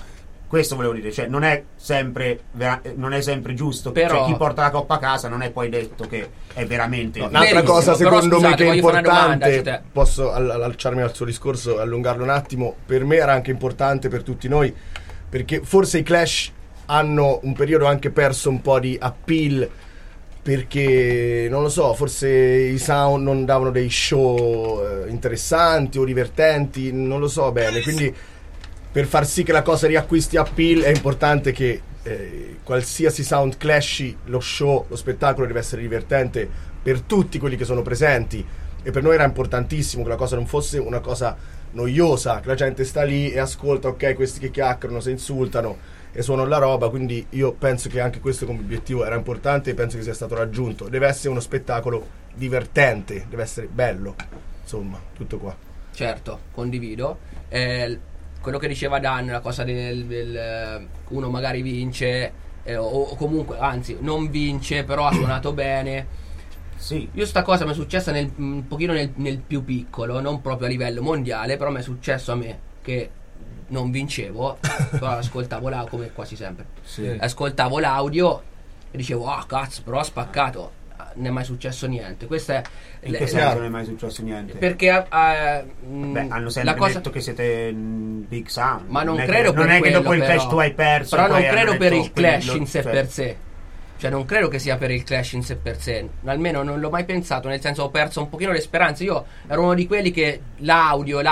Speaker 7: questo volevo dire, cioè non è sempre giusto,
Speaker 2: Però-
Speaker 7: cioè chi porta la coppa a casa non è poi detto che è veramente
Speaker 4: Un'altra
Speaker 2: Verissimo,
Speaker 4: cosa
Speaker 2: però
Speaker 4: secondo me
Speaker 2: scusate,
Speaker 4: che è
Speaker 2: voglio fare una domanda,
Speaker 4: importante,
Speaker 2: cioè,
Speaker 4: posso allacciarmi al suo discorso e allungarlo un attimo, per me era anche importante per tutti noi, perché forse i Clash hanno un periodo anche perso un po' di appeal, perché non lo so, forse i sound non davano dei show interessanti o divertenti, non lo so bene, quindi per far sì che la cosa riacquisti appeal è importante che qualsiasi sound clashy, lo show, lo spettacolo deve essere divertente per tutti quelli che sono presenti, e per noi era importantissimo che la cosa non fosse una cosa noiosa, che la gente sta lì e ascolta, ok, questi che chiacchierano, si insultano e suonano la roba, quindi io penso che anche questo come obiettivo era importante e penso che sia stato raggiunto. Deve essere uno spettacolo divertente, deve essere bello, insomma, tutto qua.
Speaker 2: certo, condivido. Quello che diceva Dan, la cosa del uno magari vince o comunque, anzi, non vince, però ha suonato bene.
Speaker 7: sì.
Speaker 2: Io sta cosa mi è successa un pochino nel più piccolo, non proprio a livello mondiale, però mi è successo a me che non vincevo, però ascoltavo l'audio, come quasi sempre. Ascoltavo l'audio e dicevo, ah cazzo, però ha spaccato. Non è mai successo niente. Questo è
Speaker 7: In che senso non è mai successo niente?
Speaker 2: perché
Speaker 7: Beh, hanno sempre
Speaker 2: la cosa,
Speaker 7: detto che siete big sound.
Speaker 2: ma non
Speaker 7: è
Speaker 2: credo
Speaker 7: che,
Speaker 2: per
Speaker 7: non è che dopo
Speaker 2: quello,
Speaker 7: il Clash
Speaker 2: però.
Speaker 7: tu hai perso.
Speaker 2: Però
Speaker 7: e poi
Speaker 2: non credo
Speaker 7: hanno
Speaker 2: per
Speaker 7: detto,
Speaker 2: il Clash
Speaker 7: quindi
Speaker 2: in sé
Speaker 7: cioè,
Speaker 2: per sé. Cioè non credo che sia per il Clash in sé per sé. Almeno non l'ho mai pensato, nel senso ho perso un pochino le speranze. Io ero uno di quelli che l'audio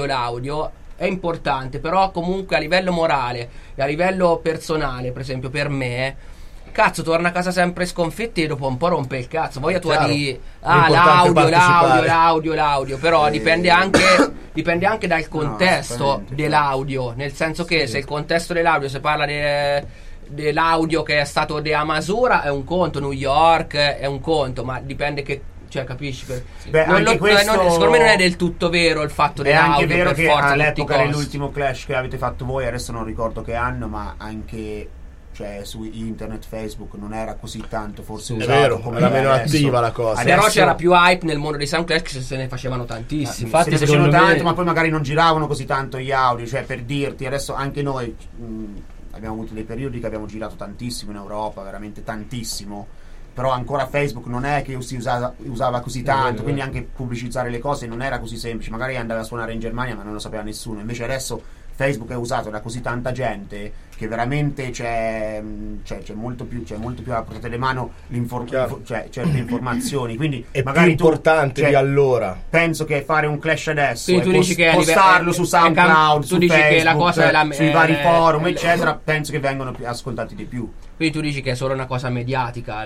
Speaker 2: è importante, però comunque a livello morale e a livello personale, per esempio per me, cazzo, torna a casa sempre sconfitti e dopo un po' rompe il cazzo. Voglia tua
Speaker 4: Chiaro.
Speaker 2: di
Speaker 4: È importante
Speaker 2: l'audio, però dipende anche dal contesto
Speaker 7: assolutamente,
Speaker 2: dell'audio, nel senso che se il contesto dell'audio, se parla dell'audio che è stato de Amasura, è un conto, New York è un conto, ma dipende che, cioè, capisci?
Speaker 7: Beh, anche questo
Speaker 2: secondo me non è del tutto vero il fatto
Speaker 7: è anche
Speaker 2: dell'audio,
Speaker 7: vero
Speaker 2: per
Speaker 7: che
Speaker 2: forza, a tutti i
Speaker 7: all'epoca
Speaker 2: costi.
Speaker 7: dell'ultimo Clash che avete fatto voi, adesso non ricordo che anno, ma anche cioè su internet, Facebook non era così tanto forse
Speaker 4: È
Speaker 7: usato
Speaker 4: vero,
Speaker 7: come
Speaker 4: era meno
Speaker 7: adesso.
Speaker 4: attiva la cosa.
Speaker 7: Adesso-
Speaker 2: Però c'era più hype nel mondo dei sound clash, che se ne facevano tantissimi.
Speaker 6: Infatti,
Speaker 7: se ne facevano
Speaker 6: secondo me-
Speaker 7: tanto, ma poi magari non giravano così tanto gli audio, cioè per dirti, adesso anche noi abbiamo avuto dei periodi che abbiamo girato tantissimo in Europa, veramente tantissimo, però ancora Facebook non è che si usava così tanto, quindi anche pubblicizzare le cose non era così semplice, magari andava a suonare in Germania ma non lo sapeva nessuno, invece adesso Facebook è usato da così tanta gente che veramente c'è molto più alla portata di mano
Speaker 4: Chiaro.
Speaker 7: certe informazioni, quindi
Speaker 4: È
Speaker 7: magari
Speaker 4: più importante
Speaker 7: cioè,
Speaker 4: di allora.
Speaker 7: penso che fare un Clash adesso
Speaker 2: Quindi
Speaker 7: e
Speaker 2: tu dici che a
Speaker 7: postarlo
Speaker 2: livello-
Speaker 7: su SoundCloud,
Speaker 2: tu
Speaker 7: su
Speaker 2: dici
Speaker 7: Facebook,
Speaker 2: che la cosa è
Speaker 7: sui vari forum,
Speaker 2: è-
Speaker 7: eccetera, penso che vengano ascoltati di più.
Speaker 2: Quindi tu dici che è solo una cosa mediatica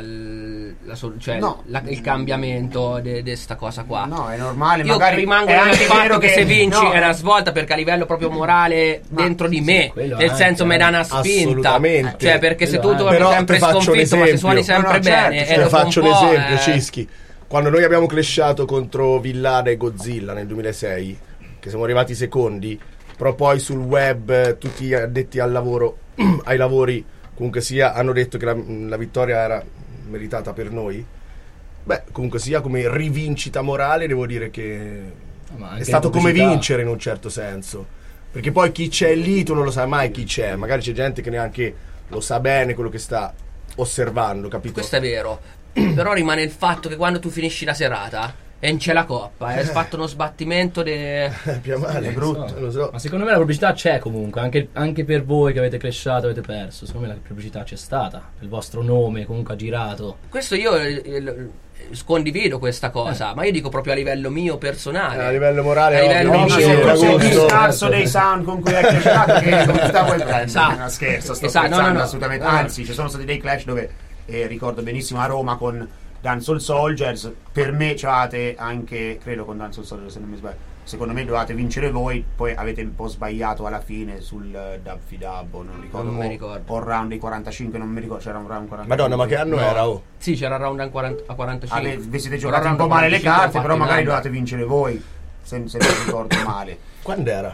Speaker 7: No.
Speaker 2: il cambiamento di sta cosa qua.
Speaker 7: No, è normale,
Speaker 2: Io
Speaker 7: magari
Speaker 2: rimango
Speaker 7: è
Speaker 2: nel
Speaker 7: anche
Speaker 2: fatto
Speaker 7: vero
Speaker 2: che se vinci
Speaker 7: no,
Speaker 2: è una svolta, perché a livello proprio morale dentro di me,
Speaker 6: quello
Speaker 2: nel
Speaker 6: anche,
Speaker 2: senso mi dà una spinta.
Speaker 4: assolutamente.
Speaker 2: Cioè, perché se tu
Speaker 6: Quello
Speaker 2: torni
Speaker 4: Però
Speaker 2: sempre
Speaker 4: ti faccio un
Speaker 2: sconfitto, ma se
Speaker 4: esempio.
Speaker 2: suoni sempre
Speaker 7: No, certo,
Speaker 2: bene,
Speaker 7: certo.
Speaker 2: e
Speaker 4: Te
Speaker 2: dopo un
Speaker 4: faccio un
Speaker 2: po',
Speaker 4: esempio, Cischi. Quando noi abbiamo clashato contro Villada e Godzilla nel 2006, che siamo arrivati secondi, però poi sul web tutti gli addetti al lavoro, ai lavori, comunque sia, hanno detto che la vittoria era meritata per noi. Beh, comunque sia, come rivincita morale, devo dire che
Speaker 6: Ma
Speaker 4: è
Speaker 6: anche
Speaker 4: stato
Speaker 6: in
Speaker 4: come
Speaker 6: pubblicità.
Speaker 4: vincere in un certo senso. Perché poi chi c'è lì, tu non lo sai mai chi c'è. Magari c'è gente che neanche lo sa bene quello che sta osservando, capito?
Speaker 2: questo è vero. Però rimane il fatto che quando tu finisci la serata e non c'è la coppa, hai fatto uno sbattimento
Speaker 4: più male,
Speaker 7: È brutto.
Speaker 4: lo so.
Speaker 6: Ma secondo me la pubblicità c'è comunque, anche per voi che avete clashato, avete perso. Secondo me la pubblicità c'è stata, il vostro nome comunque ha girato.
Speaker 2: Questo io condivido questa cosa, ma io dico proprio a livello mio personale.
Speaker 4: A livello morale,
Speaker 2: A livello
Speaker 4: ovvio,
Speaker 2: mio,
Speaker 4: sì,
Speaker 7: se
Speaker 2: io-
Speaker 7: tu sei il
Speaker 4: Augusto.
Speaker 7: scarso dei sound con cui hai clashato, che pubblicità vuoi prendere?
Speaker 2: Esatto.
Speaker 7: No, scherzo, sto
Speaker 2: Esatto, no,
Speaker 7: scherzando
Speaker 2: no.
Speaker 7: assolutamente. Anzi, ci sono stati dei clash dove ricordo benissimo a Roma con Dancehall Soldiers. Per me c'avete anche, credo con Dancehall Soldiers, se non mi sbaglio. Secondo me dovevate vincere voi, poi avete un po' sbagliato alla fine sul Dab Fidabbo, non ricordo.
Speaker 2: Non mi ricordo.
Speaker 7: O il round dei 45, non mi ricordo, c'era un round 45.
Speaker 4: Madonna, ma che anno
Speaker 2: No.
Speaker 4: era? Oh?
Speaker 2: Sì, c'era il round a 45.
Speaker 7: Vi siete
Speaker 2: Però
Speaker 7: giocati un
Speaker 2: round
Speaker 7: po' male le
Speaker 2: 45
Speaker 7: carte, però
Speaker 2: fatti
Speaker 7: magari
Speaker 2: in
Speaker 7: dovevate vincere voi, se non ricordo male.
Speaker 4: Quando era?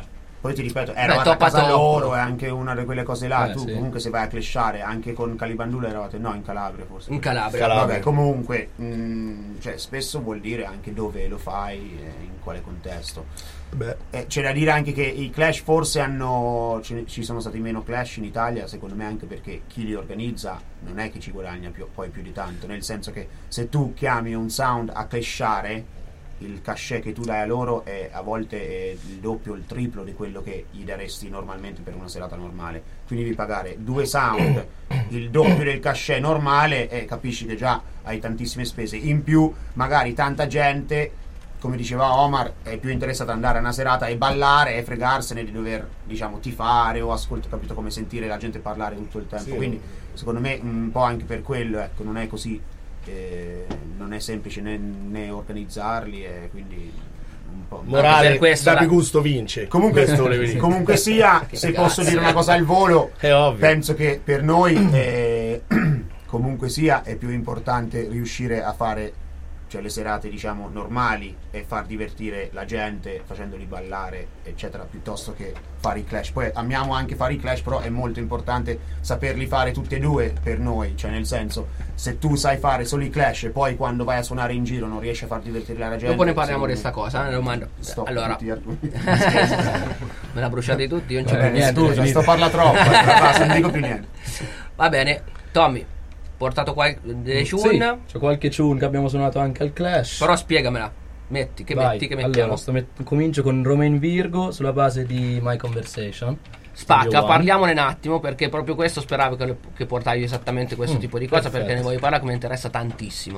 Speaker 7: Poi ti ripeto, eravate a
Speaker 2: top a
Speaker 7: casa
Speaker 2: top.
Speaker 7: loro, è anche una di quelle cose là. Tu
Speaker 6: Sì.
Speaker 7: comunque se vai a clashare anche con Calibandula eravate, no, in Calabria forse.
Speaker 2: In Calabria.
Speaker 7: Vabbè, comunque, cioè, spesso vuol dire anche dove lo fai e in quale contesto.
Speaker 4: Beh,
Speaker 7: C'è da dire anche che i clash forse ci sono stati meno clash in Italia, secondo me anche perché chi li organizza non è che ci guadagna poi più di tanto, nel senso che se tu chiami un sound a clashare, il cachet che tu dai a loro è a volte è il doppio o il triplo di quello che gli daresti normalmente per una serata normale, quindi devi pagare 2 sound il doppio del cachet normale e capisci che già hai tantissime spese in più. Magari tanta gente, come diceva Omar, è più interessata ad andare a una serata e ballare e fregarsene di dover, diciamo, tifare o capito, come sentire la gente parlare tutto il tempo.
Speaker 4: Sì.
Speaker 7: Quindi secondo me un po' anche per quello, ecco, non è così, non è semplice né organizzarli, e quindi un po'.
Speaker 4: morale,
Speaker 2: per questo
Speaker 4: da
Speaker 2: la-
Speaker 4: gusto vince.
Speaker 7: Comunque,
Speaker 4: Questo volevi dire.
Speaker 7: comunque sia, se posso dire una cosa al volo,
Speaker 4: È ovvio.
Speaker 7: penso che per noi comunque sia è più importante riuscire a fare, cioè, le serate, diciamo, normali e far divertire la gente facendoli ballare eccetera, piuttosto che fare i clash. Poi amiamo anche fare i clash, però è molto importante saperli fare tutti e due per noi, cioè nel senso, se tu sai fare solo i clash e poi quando vai a suonare in giro non riesci a far divertire la gente,
Speaker 2: Dopo ne parliamo di
Speaker 7: secondo
Speaker 2: sta
Speaker 7: me-
Speaker 2: cosa, ne domando.
Speaker 7: Stop
Speaker 2: Allora,
Speaker 7: tutti gli argomenti.
Speaker 2: me la bruciate tutti, io non c'è
Speaker 7: Va bene,
Speaker 6: niente,
Speaker 7: scusa,
Speaker 6: finito.
Speaker 7: sto parla troppo, basta, non dico più niente.
Speaker 2: Va bene, Tommy, portato delle
Speaker 6: Sì,
Speaker 2: tune,
Speaker 6: c'è qualche tune che abbiamo suonato anche al Clash.
Speaker 2: però spiegamela. Metti, che
Speaker 6: Vai,
Speaker 2: metti, che mettiamo?
Speaker 6: allora, comincio con Romain Virgo sulla base di My Conversation.
Speaker 2: Spacca,
Speaker 6: Studio One.
Speaker 2: parliamone un attimo, perché proprio questo speravo che portavi esattamente questo tipo di cosa,
Speaker 6: perfetto.
Speaker 2: perché ne voglio parlare, che mi interessa tantissimo.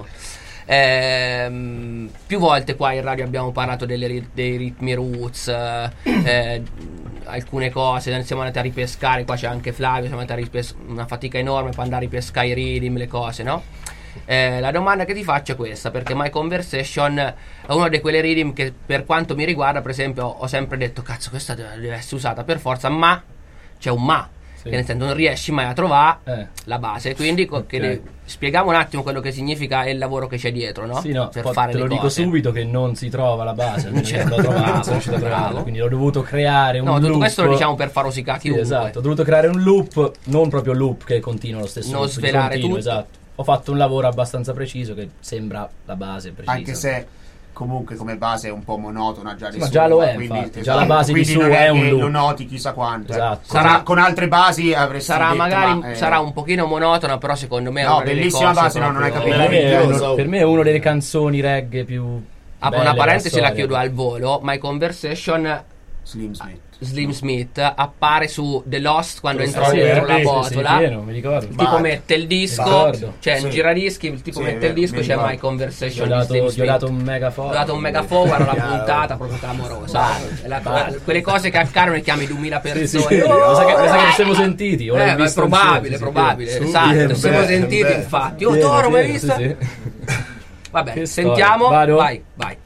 Speaker 2: Più volte qua in radio abbiamo parlato dei ritmi roots, alcune cose, siamo andati a ripescare, qua c'è anche Flavio, siamo andati a una fatica enorme per andare a ripescare i rhythm, le cose, no? La domanda che ti faccio è questa, perché My Conversation è uno di quelle rhythm che, per quanto mi riguarda, per esempio, ho sempre detto cazzo, questa deve essere usata per forza, ma c'è un ma,
Speaker 6: Sì.
Speaker 2: che nel senso non riesci mai a trovare
Speaker 6: La
Speaker 2: base, quindi
Speaker 6: Ok.
Speaker 2: spieghiamo un attimo quello che significa e il lavoro che c'è dietro, no?
Speaker 6: Sì, no,
Speaker 2: Per
Speaker 6: poi
Speaker 2: fare
Speaker 6: te
Speaker 2: le
Speaker 6: lo dico
Speaker 2: cose.
Speaker 6: subito che non si trova la base, almeno
Speaker 2: Cioè,
Speaker 6: io non l'ho trovato, non sono riuscito a
Speaker 2: bravo.
Speaker 6: trovarla, quindi ho dovuto creare un
Speaker 2: No,
Speaker 6: loop.
Speaker 2: tutto questo lo diciamo per far rosicare
Speaker 6: Sì,
Speaker 2: chiunque.
Speaker 6: esatto, ho dovuto creare un loop, non proprio loop che continua lo stesso
Speaker 2: Non
Speaker 6: loop,
Speaker 2: svelare
Speaker 6: continuo,
Speaker 2: tutto.
Speaker 6: esatto. Ho fatto un lavoro abbastanza preciso che sembra la base precisa.
Speaker 7: Anche se comunque come base è un po' monotona già di
Speaker 6: ma
Speaker 7: suo,
Speaker 6: già lo è,
Speaker 7: quindi,
Speaker 6: infatti, già la base di
Speaker 7: quindi
Speaker 6: su
Speaker 7: non
Speaker 6: è un
Speaker 7: che
Speaker 6: loop.
Speaker 7: lo noti chissà quanto,
Speaker 6: Esatto.
Speaker 7: Con altre basi avresti
Speaker 2: Sarà
Speaker 7: detto,
Speaker 2: magari
Speaker 7: ma,
Speaker 2: sarà un pochino monotona, però secondo me è
Speaker 7: No,
Speaker 2: una delle
Speaker 7: bellissima
Speaker 2: cose
Speaker 7: base, no, non hai
Speaker 2: proprio-
Speaker 7: capito.
Speaker 4: Meraviglioso.
Speaker 6: Per me è una delle canzoni reggae più
Speaker 2: Apro
Speaker 6: belle
Speaker 2: una parentesi,
Speaker 6: della
Speaker 2: la
Speaker 6: storia.
Speaker 2: chiudo al volo. My Conversation,
Speaker 7: Slim Smith.
Speaker 2: Slim Smith appare su The Lost quando entrò
Speaker 6: Sì,
Speaker 2: dentro la
Speaker 6: sì,
Speaker 2: botola.
Speaker 6: sì, pieno, mi ricordo.
Speaker 2: Il tipo
Speaker 7: Bad.
Speaker 2: mette il disco,
Speaker 6: Ricordo.
Speaker 2: cioè
Speaker 7: Sì.
Speaker 2: in giradischi, il tipo
Speaker 7: Sì,
Speaker 2: mette
Speaker 7: è
Speaker 2: il
Speaker 7: vero,
Speaker 2: disco,
Speaker 7: mi
Speaker 2: c'è
Speaker 7: ricordo.
Speaker 2: My
Speaker 6: Gli
Speaker 2: Conversation
Speaker 6: ho
Speaker 2: di Slim
Speaker 6: dato,
Speaker 2: Smith.
Speaker 6: gli ho dato un mega forward.
Speaker 2: Ho dato un mega forward alla
Speaker 4: Chiaro.
Speaker 2: puntata proprio clamorosa. Quelle cose che accadono e chiami 2000
Speaker 6: Sì,
Speaker 2: persone.
Speaker 6: sì, sì.
Speaker 2: Oh!
Speaker 6: Mi sa che ci siamo sentiti. o l'hai
Speaker 2: Ma è
Speaker 6: visto
Speaker 2: probabile,
Speaker 6: insieme, sì,
Speaker 2: probabile.
Speaker 6: sì.
Speaker 2: Esatto,
Speaker 4: Bien,
Speaker 2: ci siamo
Speaker 4: bene,
Speaker 2: sentiti
Speaker 4: bene.
Speaker 2: infatti. Oh,
Speaker 6: Pieno,
Speaker 2: Toro, mi hai
Speaker 6: pieno,
Speaker 2: visto?
Speaker 6: sì, sì.
Speaker 2: Vabbè,
Speaker 6: Che
Speaker 2: sentiamo.
Speaker 6: storia. Vado?
Speaker 2: Vai, vai.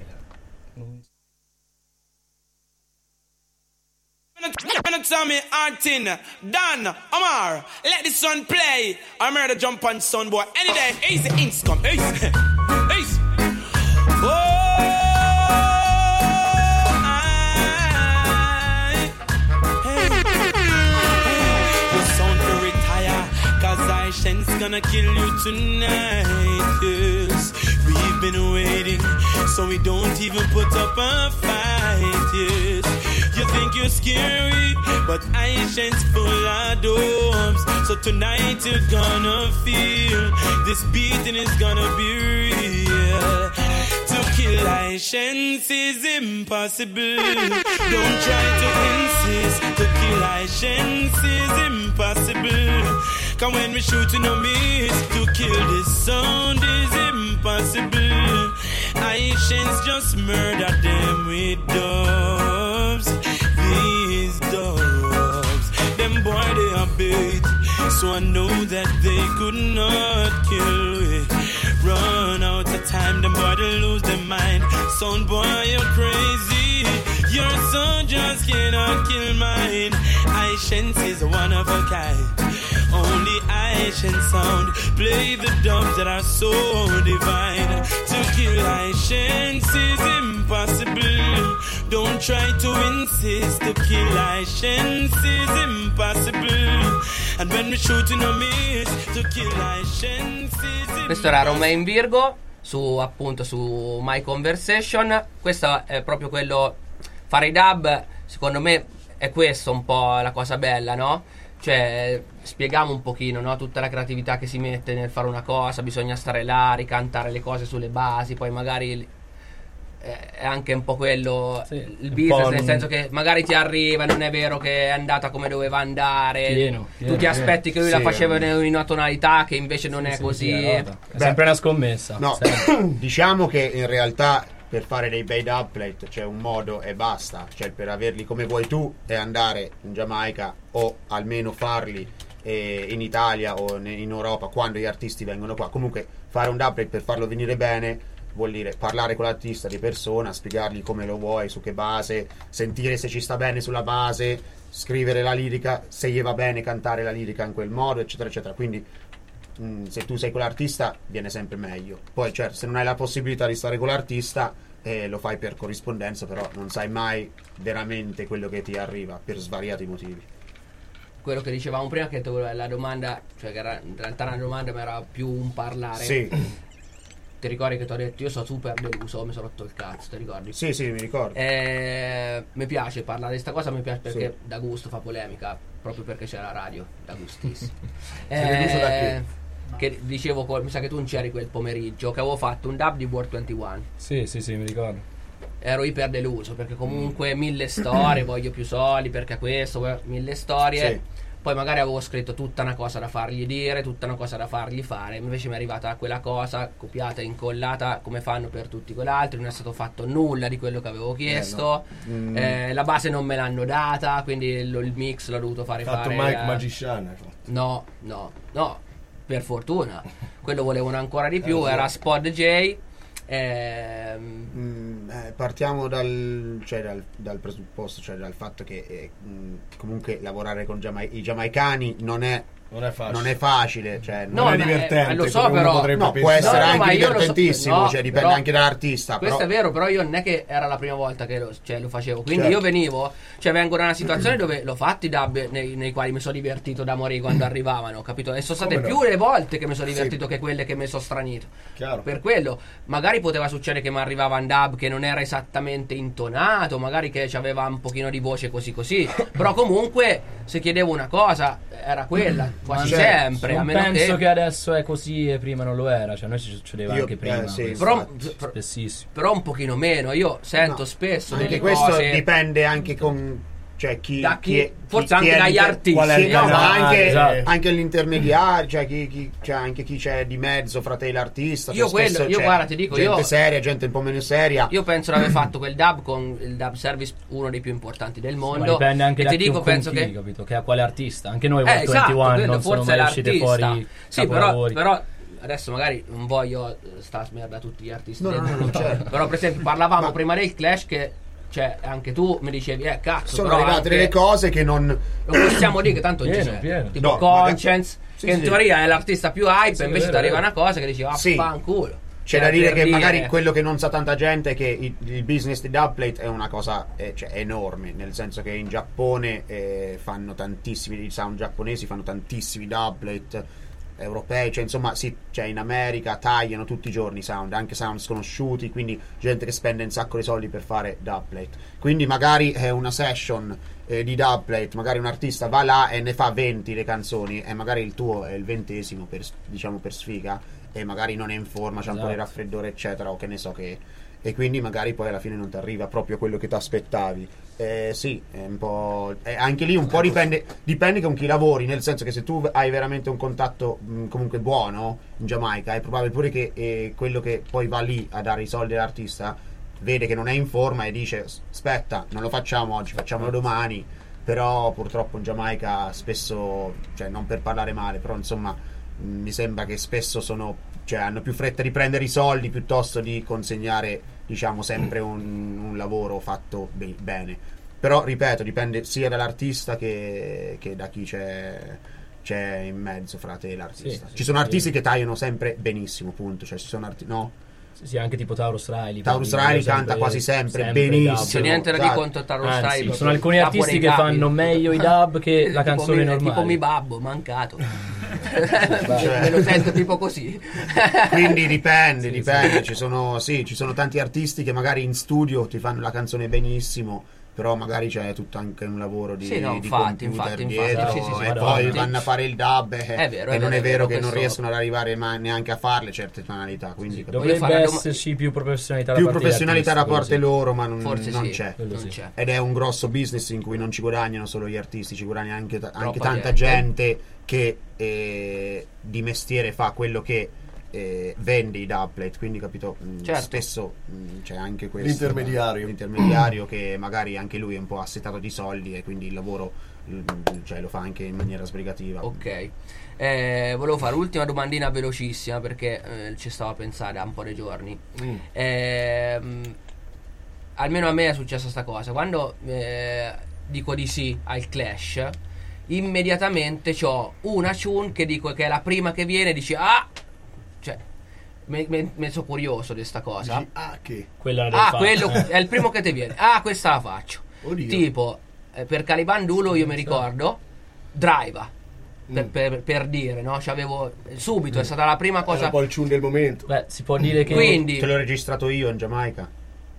Speaker 9: Tommy Artin, Dan, Omar, let the sun play. I'm here to jump on son boy any day. Easy inks come, easy, easy. You sound to retire, cause I shan's gonna kill you tonight. Yes, we've been waiting, so we don't even put up a fight. Yes, you think you're scary, but I shan's full of domes. So tonight you're gonna feel this beating is gonna be real. To kill Haitians is impossible. Don't try to insist. To kill Haitians is impossible. Cause when we shoot in a miss, to kill this sound is impossible. Haitians just murder them with doves. These doves, them boy they are bait. So I know that they could not kill me. Run out of time, them boy they lose their mind. Son boy, you're crazy. Your son just cannot kill mine. Haitians is one of a kind. Only Haitian sound. Play the dubs that are so divine. To kill Haitians is impossible. Don't try to insist to kill Haitians is impossible. And when we shooting a miss to kill Haitians is
Speaker 2: Questo era Romain Virgo su appunto su My Conversation. Questo è proprio quello, fare i dub, secondo me è questo un po' la cosa bella, no? Cioè spieghiamo un pochino, no? Tutta la creatività che si mette nel fare una cosa, bisogna stare là, ricantare le cose sulle basi, poi magari è anche un po' quello il business, nel senso che magari ti arriva, non è vero che è andata come doveva andare,
Speaker 6: Pieno,
Speaker 2: tu ti aspetti che lui la
Speaker 7: Sì,
Speaker 2: faceva in una tonalità che invece non è così.
Speaker 6: È sempre una scommessa.
Speaker 7: No,
Speaker 6: sempre.
Speaker 7: diciamo che in realtà per fare dei bei dubplate c'è un modo e basta, cioè per averli come vuoi tu è andare in Giamaica o almeno farli in Italia o in Europa quando gli artisti vengono qua. Comunque fare un dubplate per farlo venire bene vuol dire parlare con l'artista di persona, spiegargli come lo vuoi, su che base, sentire se ci sta bene sulla base, scrivere la lirica, se gli va bene cantare la lirica in quel modo, eccetera eccetera. Quindi se tu sei con l'artista viene sempre meglio. Poi certo, se non hai la possibilità di stare con l'artista lo fai per corrispondenza, però non sai mai veramente quello che ti arriva per svariati motivi.
Speaker 2: Quello che dicevamo prima, che la domanda, cioè che era in realtà una domanda ma era più un parlare.
Speaker 7: Sì,
Speaker 2: Ti ricordi che ti ho detto io sono super deluso, mi sono rotto il cazzo, ti ricordi?
Speaker 7: sì, mi ricordo.
Speaker 2: Mi piace parlare di sta cosa, mi piace perché
Speaker 7: Sì.
Speaker 2: da gusto fa polemica, proprio perché c'è la radio, da gustissimo.
Speaker 7: Sei deluso da chi?
Speaker 2: Che dicevo, mi sa che tu non c'eri quel pomeriggio, che avevo fatto un dub di World 21.
Speaker 6: Sì, mi ricordo.
Speaker 2: Ero iper deluso perché comunque 1000 storie, voglio più soldi perché questo, 1000 storie.
Speaker 7: Sì.
Speaker 2: Poi magari avevo scritto tutta una cosa da fargli dire, tutta una cosa da fargli fare, invece mi è arrivata quella cosa copiata e incollata come fanno per tutti quell'altro, non è stato fatto nulla di quello che avevo chiesto, la base non me l'hanno data, quindi il mix l'ho dovuto fare
Speaker 4: Fatto
Speaker 2: fare
Speaker 4: Mike Magician, hai fatto.
Speaker 2: no, per fortuna quello volevano ancora di più, era Spod J.
Speaker 7: Partiamo dal presupposto, cioè dal fatto che comunque lavorare con i giamaicani non è facile, cioè
Speaker 2: No,
Speaker 7: non è
Speaker 2: ma
Speaker 7: divertente.
Speaker 2: lo so,
Speaker 7: come uno
Speaker 2: però
Speaker 7: potrebbe
Speaker 2: no,
Speaker 7: può essere
Speaker 2: no,
Speaker 7: anche
Speaker 2: ma io lo so-
Speaker 7: divertentissimo,
Speaker 2: no,
Speaker 7: cioè dipende
Speaker 2: però-
Speaker 7: anche dall'artista.
Speaker 2: Questo
Speaker 7: Però
Speaker 2: è vero, però io non è che era la prima volta che lo facevo, quindi
Speaker 7: Certo.
Speaker 2: io venivo, cioè vengo da una situazione dove l'ho fatti i dub nei quali mi sono divertito da morire quando arrivavano, capito? E sono state
Speaker 4: Come no?
Speaker 2: più le volte che mi sono divertito che quelle che mi sono stranito.
Speaker 4: Chiaro.
Speaker 2: Per quello, magari poteva succedere che mi arrivava un dub che non era esattamente intonato, magari che aveva un pochino di voce così, però comunque se chiedevo una cosa era quella, quasi
Speaker 7: certo,
Speaker 2: sempre, a
Speaker 6: Non
Speaker 2: meno
Speaker 6: penso
Speaker 2: che...
Speaker 6: che adesso è così e prima non lo era, cioè a noi ci succedeva
Speaker 7: Io-
Speaker 6: anche prima.
Speaker 7: sì,
Speaker 6: questo.
Speaker 2: Però,
Speaker 6: Spessissimo.
Speaker 2: però un pochino meno, io sento
Speaker 7: No,
Speaker 2: spesso
Speaker 7: anche
Speaker 2: delle
Speaker 7: questo
Speaker 2: cose
Speaker 7: dipende anche con cioè chi,
Speaker 2: Da chi- forse
Speaker 7: chi
Speaker 2: anche
Speaker 7: è
Speaker 2: dagli
Speaker 7: l'inter-
Speaker 2: artisti.
Speaker 7: qual è il
Speaker 2: Sì,
Speaker 7: canale,
Speaker 2: no,
Speaker 7: ma anche,
Speaker 6: esatto.
Speaker 7: anche l'intermediario, cioè c'è anche chi c'è di mezzo fra te e l'artista.
Speaker 2: Io
Speaker 7: cioè spesso
Speaker 2: quello- io
Speaker 7: c'è
Speaker 2: guarda, ti dico,
Speaker 7: gente
Speaker 2: io-
Speaker 7: seria, gente un po' meno seria.
Speaker 2: Io penso di aver fatto quel dub con il dub service uno dei più importanti del
Speaker 6: Ma
Speaker 2: mondo.
Speaker 6: dipende anche
Speaker 2: e
Speaker 6: da
Speaker 2: ti
Speaker 6: chi
Speaker 2: dico,
Speaker 6: con
Speaker 2: penso
Speaker 6: chi,
Speaker 2: che
Speaker 6: capito? Che a quale artista. Anche noi
Speaker 2: esatto,
Speaker 6: 21
Speaker 2: quello
Speaker 6: non sono
Speaker 2: forse
Speaker 6: mai
Speaker 2: è
Speaker 6: uscite
Speaker 2: l'artista.
Speaker 6: fuori
Speaker 2: Sì,
Speaker 6: capolavori.
Speaker 2: però adesso magari non voglio sta a smerda tutti gli artisti
Speaker 7: No,
Speaker 2: del
Speaker 7: no, no,
Speaker 2: mondo.
Speaker 7: certo.
Speaker 2: Però per esempio parlavamo
Speaker 7: Ma-
Speaker 2: prima del Clash che cioè anche tu mi dicevi cazzo,
Speaker 7: Sono
Speaker 2: però
Speaker 7: arrivate
Speaker 2: anche-
Speaker 7: delle cose che non
Speaker 2: non possiamo dire che tanto
Speaker 6: Pieno,
Speaker 2: c'è
Speaker 6: pieno.
Speaker 2: tipo
Speaker 7: No,
Speaker 2: Conscience
Speaker 7: sì,
Speaker 2: che in
Speaker 7: sì.
Speaker 2: teoria è l'artista più hype,
Speaker 6: Sì,
Speaker 2: invece
Speaker 6: vero,
Speaker 2: ti arriva
Speaker 6: vero.
Speaker 2: una cosa che diceva
Speaker 7: Sì.
Speaker 2: fanculo.
Speaker 7: C'è
Speaker 2: Cioè,
Speaker 7: da dire
Speaker 2: per
Speaker 7: che magari quello che non sa tanta gente è che il business di dubplate è una cosa cioè, enorme, nel senso che in Giappone fanno tantissimi, i sound giapponesi fanno tantissimi dubplate europei, cioè insomma cioè in America tagliano tutti i giorni sound, anche sound sconosciuti, quindi gente che spende un sacco di soldi per fare dubplate. Quindi magari è una session di dubplate, magari un artista va là e ne fa 20 le canzoni e magari il tuo è il 20esimo per sfiga e magari non è in forma, c'è un po' di
Speaker 6: Esatto.
Speaker 7: raffreddore eccetera o che ne so che, e quindi magari poi alla fine non ti arriva proprio quello che ti aspettavi. Sì, è un po'. Anche lì un po' dipende con chi lavori, nel senso che se tu hai veramente un contatto comunque buono in Giamaica, è probabile pure che quello che poi va lì a dare i soldi all'artista vede che non è in forma e dice aspetta, non lo facciamo oggi, facciamolo domani. Però purtroppo in Giamaica spesso, cioè non per parlare male, però insomma mi sembra che spesso hanno più fretta di prendere i soldi piuttosto di consegnare, diciamo, sempre un lavoro fatto bene. Però ripeto, dipende sia dall'artista che da chi c'è in mezzo fra te e l'artista.
Speaker 6: Sì,
Speaker 7: Ci sono
Speaker 6: sì.
Speaker 7: artisti che tagliano sempre benissimo, punto. Cioè ci sono no?
Speaker 6: Sì, anche tipo Taurus Riley.
Speaker 7: Taurus Riley canta quasi sempre benissimo.
Speaker 2: C'è niente da dire
Speaker 7: Esatto.
Speaker 2: contro Taurus
Speaker 6: Anzi,
Speaker 2: Riley.
Speaker 6: sono alcuni artisti che fanno meglio i dub che la canzone normale.
Speaker 2: Tipo Mi Babbo, mancato. Me lo sento tipo così.
Speaker 7: Quindi dipende. Ci sono tanti artisti che magari in studio ti fanno la canzone benissimo, però magari c'è tutto anche un lavoro di
Speaker 2: infatti,
Speaker 7: computer dietro,
Speaker 2: sì,
Speaker 7: e poi vanno a fare il dub
Speaker 2: è
Speaker 7: non è vero che non
Speaker 2: questo.
Speaker 7: riescono ad arrivare neanche a farle certe tonalità, quindi
Speaker 6: Dovrebbe esserci più professionalità da parte
Speaker 7: da parte
Speaker 6: artisti,
Speaker 7: loro, ma non
Speaker 2: Forse sì.
Speaker 7: c'è.
Speaker 2: Non c'è.
Speaker 7: Ed è un grosso business in cui non ci guadagnano solo gli artisti, ci guadagna anche
Speaker 2: Troppa
Speaker 7: tanta gente che di mestiere fa quello che vende i dubplate, quindi capito,
Speaker 2: Certo.
Speaker 7: spesso c'è anche questo
Speaker 4: l'intermediario
Speaker 7: che magari anche lui è un po' assetato di soldi e quindi il lavoro lo fa anche in maniera sbrigativa.
Speaker 2: Ok, volevo fare l'ultima domandina velocissima perché ci stavo a pensare da un po' di giorni. Almeno a me è successa sta cosa. Quando dico di sì al Clash, immediatamente c'ho una tune che dico che è la prima che viene, dici cioè mi sono curioso di sta cosa.
Speaker 4: Che?
Speaker 6: Quella del
Speaker 2: Quello è il primo che ti viene. Questa la faccio.
Speaker 4: Oddio.
Speaker 2: Tipo per Caliban Dulo io mi ricordo Driva per dire, no? C'avevo subito, è stata la prima cosa.
Speaker 4: Un po' il tune del momento.
Speaker 6: Beh, si può dire che
Speaker 2: Quindi
Speaker 7: Te l'ho registrato io in Giamaica.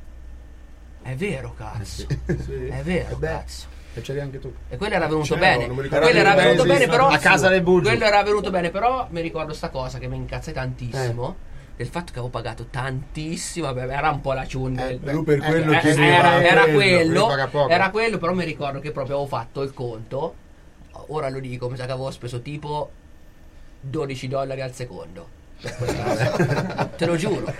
Speaker 2: è vero, cazzo.
Speaker 4: Sì.
Speaker 2: È vero, cazzo.
Speaker 7: E c'eri anche tu.
Speaker 2: E quello era venuto
Speaker 4: C'ero,
Speaker 2: bene.
Speaker 4: non mi ricordo
Speaker 2: Quello era
Speaker 4: più.
Speaker 2: venuto
Speaker 4: Sì,
Speaker 2: bene,
Speaker 4: sì,
Speaker 2: però
Speaker 7: a casa del Buggio.
Speaker 2: quello era venuto bene, però mi ricordo sta cosa che mi incazzai tantissimo. Del fatto che avevo pagato tantissimo. Vabbè, era un po' la ciunde.
Speaker 4: Lui per quello
Speaker 2: era
Speaker 7: lui paga poco.
Speaker 2: era quello, però mi ricordo che proprio avevo fatto il conto. Ora lo dico, mi sa che avevo speso tipo $12 al secondo. Te lo giuro,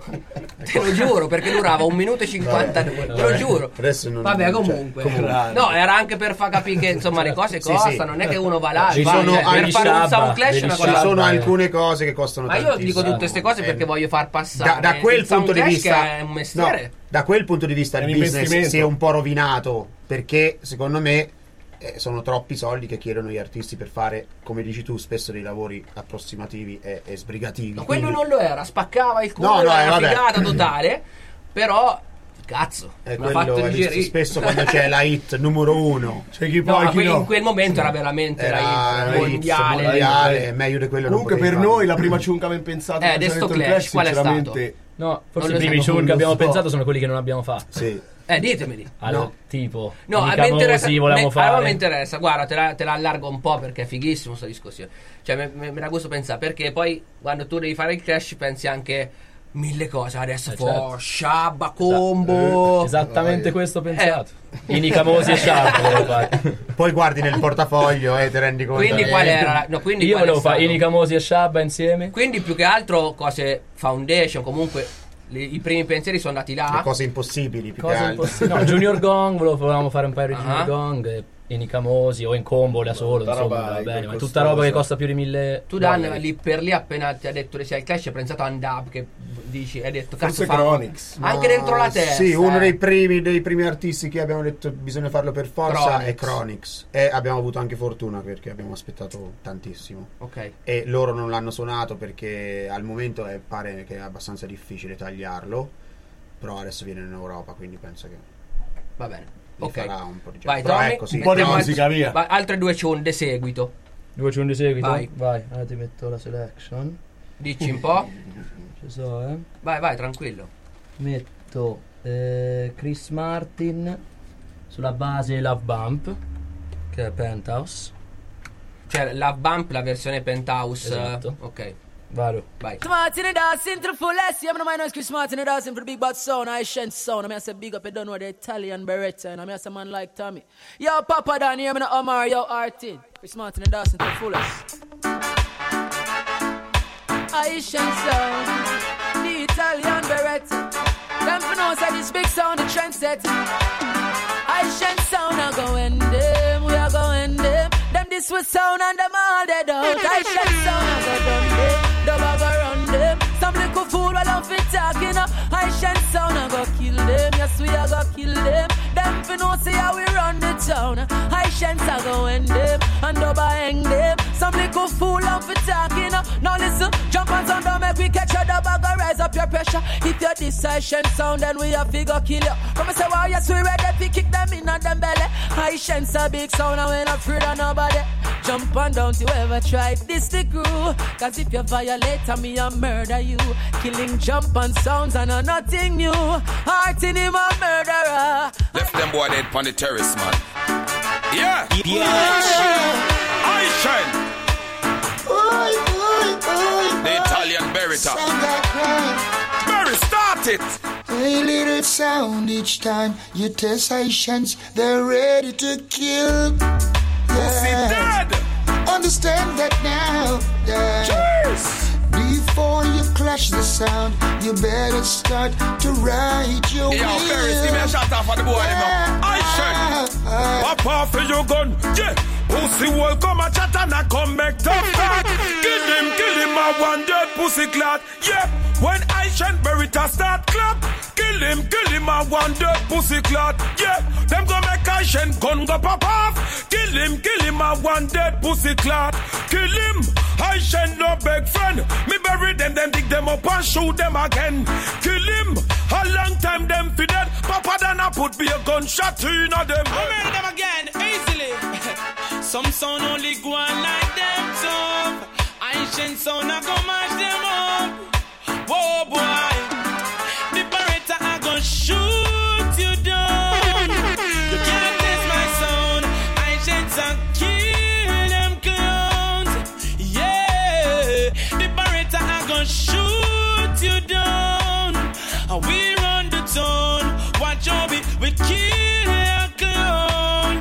Speaker 2: perché durava 1 minuto e 52. Te lo giuro.
Speaker 7: Adesso non
Speaker 2: Vabbè, comunque, no, era anche per far capire che insomma le cose costano. Non è che uno va là
Speaker 7: Ci
Speaker 2: va,
Speaker 7: sono
Speaker 2: per
Speaker 7: anche
Speaker 2: fare un
Speaker 6: Shabba,
Speaker 2: sound clash è una
Speaker 7: Ci
Speaker 2: cosa.
Speaker 7: sono alcune cose che costano
Speaker 2: Ma io
Speaker 7: tantissimo.
Speaker 2: dico tutte queste cose perché voglio far passare
Speaker 7: da quel
Speaker 2: il sound
Speaker 7: punto di
Speaker 2: clash
Speaker 7: vista
Speaker 2: che è un mestiere.
Speaker 7: da quel punto di vista
Speaker 4: È
Speaker 7: il
Speaker 4: un
Speaker 7: business
Speaker 4: investimento.
Speaker 7: si è un po' rovinato, perché secondo me sono troppi soldi che chiedono gli artisti per fare, come dici tu, spesso dei lavori approssimativi e sbrigativi.
Speaker 2: Ma quello
Speaker 7: Quindi-
Speaker 2: non lo era, spaccava il culo,
Speaker 7: No,
Speaker 2: era una
Speaker 7: vabbè.
Speaker 2: figata totale. Però cazzo,
Speaker 7: è
Speaker 2: mi ha fatto
Speaker 7: quello, hai visto,
Speaker 2: digerire.
Speaker 7: spesso quando c'è la hit numero 1
Speaker 4: C'è chi
Speaker 2: No,
Speaker 4: poi
Speaker 2: ma
Speaker 4: chi no.
Speaker 2: in quel momento era veramente
Speaker 7: era
Speaker 2: la hit
Speaker 7: hit mondiale, meglio di quello non
Speaker 4: Comunque
Speaker 7: potevi
Speaker 4: per
Speaker 7: fare.
Speaker 4: noi la prima tune che abbiamo pensato
Speaker 2: adesso Clash, qual è
Speaker 4: sinceramente
Speaker 6: no, forse
Speaker 2: Non
Speaker 6: i
Speaker 2: lo
Speaker 6: primi
Speaker 2: so,
Speaker 6: tune
Speaker 4: non
Speaker 6: che abbiamo
Speaker 4: lo so.
Speaker 6: pensato sono quelli che non abbiamo fatto.
Speaker 7: Sì.
Speaker 2: Ditemeli.
Speaker 6: Allora,
Speaker 7: No.
Speaker 6: tipo
Speaker 2: No, a
Speaker 6: Mica
Speaker 2: me interessa,
Speaker 6: Mosi volevamo
Speaker 2: allora
Speaker 6: fare.
Speaker 2: mi interessa, guarda, te la allargo un po' perché è fighissimo sta discussione. Cioè, me la gusto pensare, perché poi quando tu devi fare il Clash pensi anche 1000 cose. Adesso
Speaker 6: certo.
Speaker 2: Shabba, combo.
Speaker 6: Esattamente questo ho pensato. Inica Mosi e Shabba volevo fare.
Speaker 7: Poi guardi nel portafoglio e ti rendi conto
Speaker 2: Quindi
Speaker 7: che-
Speaker 2: qual era? No, quindi
Speaker 6: Io
Speaker 2: qual è
Speaker 6: volevo fare
Speaker 2: stato?
Speaker 6: Inica Mosi e Shabba insieme.
Speaker 2: Quindi più che altro cose foundation, comunque i primi pensieri sono andati
Speaker 7: le
Speaker 2: là.
Speaker 7: cose impossibili più che
Speaker 6: Cosa
Speaker 7: altro.
Speaker 6: impossibile. No, Junior Gong, volevamo fare un paio di Junior
Speaker 2: Ah.
Speaker 6: Gong, Inica Mosi o in combo da solo,
Speaker 4: tutta
Speaker 6: insomma,
Speaker 4: roba
Speaker 6: va bene, ma è
Speaker 4: costosa.
Speaker 6: tutta roba che costa più di 1000
Speaker 2: Tu Dan
Speaker 6: dollari.
Speaker 2: lì per lì appena ti ha detto che sia il Clash hai pensato a un dub che dici, hai detto
Speaker 4: Forse
Speaker 2: cazzo fa
Speaker 4: Chronix.
Speaker 2: anche dentro la testa.
Speaker 7: Sì, uno dei primi artisti che abbiamo detto bisogna farlo per forza è Chronix. E abbiamo avuto anche fortuna perché abbiamo aspettato tantissimo.
Speaker 2: Ok.
Speaker 7: E loro non l'hanno suonato perché al momento pare che è abbastanza difficile tagliarlo. Però adesso viene in Europa, quindi penso che
Speaker 2: Va bene.
Speaker 7: gli
Speaker 2: Ok.
Speaker 7: farà un po' di
Speaker 2: Vai
Speaker 7: Però
Speaker 2: Tommy,
Speaker 7: ecco, sì.
Speaker 4: Un po' di
Speaker 2: mettiamo
Speaker 4: musica, via.
Speaker 2: altre 2 tune de seguito.
Speaker 6: 2 tune di seguito?
Speaker 2: Vai.
Speaker 6: Allora ti metto la selection.
Speaker 2: Dici un po'.
Speaker 6: Ci so,
Speaker 2: Vai, tranquillo.
Speaker 6: Metto Chris Martin sulla base Love Bump, che è Penthouse.
Speaker 2: Cioè la Bump, la versione Penthouse.
Speaker 6: Esatto.
Speaker 2: Ok,
Speaker 6: Vado.
Speaker 2: vai.
Speaker 3: Smart in the dancing to the fullest. Yeah, man, I know it's Chris Martin in the dancing for the big bad sound. I shan't sound. I say big up, you don't know the Italian Beretta. And I say man like Tommy. Yo, Papa down here, man, Omar, yo, Artin. Chris Martin in the dancing to the fullest. I shan't sound. The Italian Beretta. Them for know say this big sound, the trendset. I shan't sound, I go in them. We are going them. Them this was sound and them all dead out. I shan't sound, I go down them. Dub I go run them. Some little fool while I'm fit talking up. I shan't sound, I go kill them. Yes, we are go kill them. Them for know say how we run the town. I shan't I go in them. And dub I hang them. some little fool out for talking. Now listen, jump on sound, don't make we catch you. The bag and rise up your pressure. If you're this Haitian sound, then we have figure kill you. Come and say, wow, yes, we ready to kick them in on them belly. Haitians a big sound, and we're not afraid of nobody. Jump on down to whoever tried this the crew. Cause if you violate me, I murder you. Killing jump on sounds and nothing new. Heart in him a murderer.
Speaker 10: Left them boy dead on the terrace, man. Yeah. I shine. The Italian Berita. Berry, start it.
Speaker 1: A little sound each time you test Haitians, they're ready to kill.
Speaker 10: Pussy dead.
Speaker 1: Understand that now. Yeah.
Speaker 10: Cheers.
Speaker 1: Before you clash the sound, you better start to write your
Speaker 10: Yo, Ferris, give me a shout out for the boy, you know. I shine. Pop off for your gun, yeah. Pussy will come a chat and I come back tough talk. Kill him, a one dead pussy clot, yeah. When I shine, Berita start clap. Kill him, a one dead pussy clot, yeah. Them go make I shine, gun go pop off. Kill him, a one dead pussy clot. Kill him, I shine no big friend. Me bury them dig them up and shoot them again. Kill him, a long time them fi dead. Papa then I put me a gunshot in them.
Speaker 9: I murder them again, easily. Some sound only go on like them tough. Ancient sound I go mash them up. Whoa boy, the Beretta I go shoot you down. You can't test my sound. Ancient sound kill them clowns. Yeah, the Beretta I go shoot you down. And we run the town. Watch out, we kill your clown.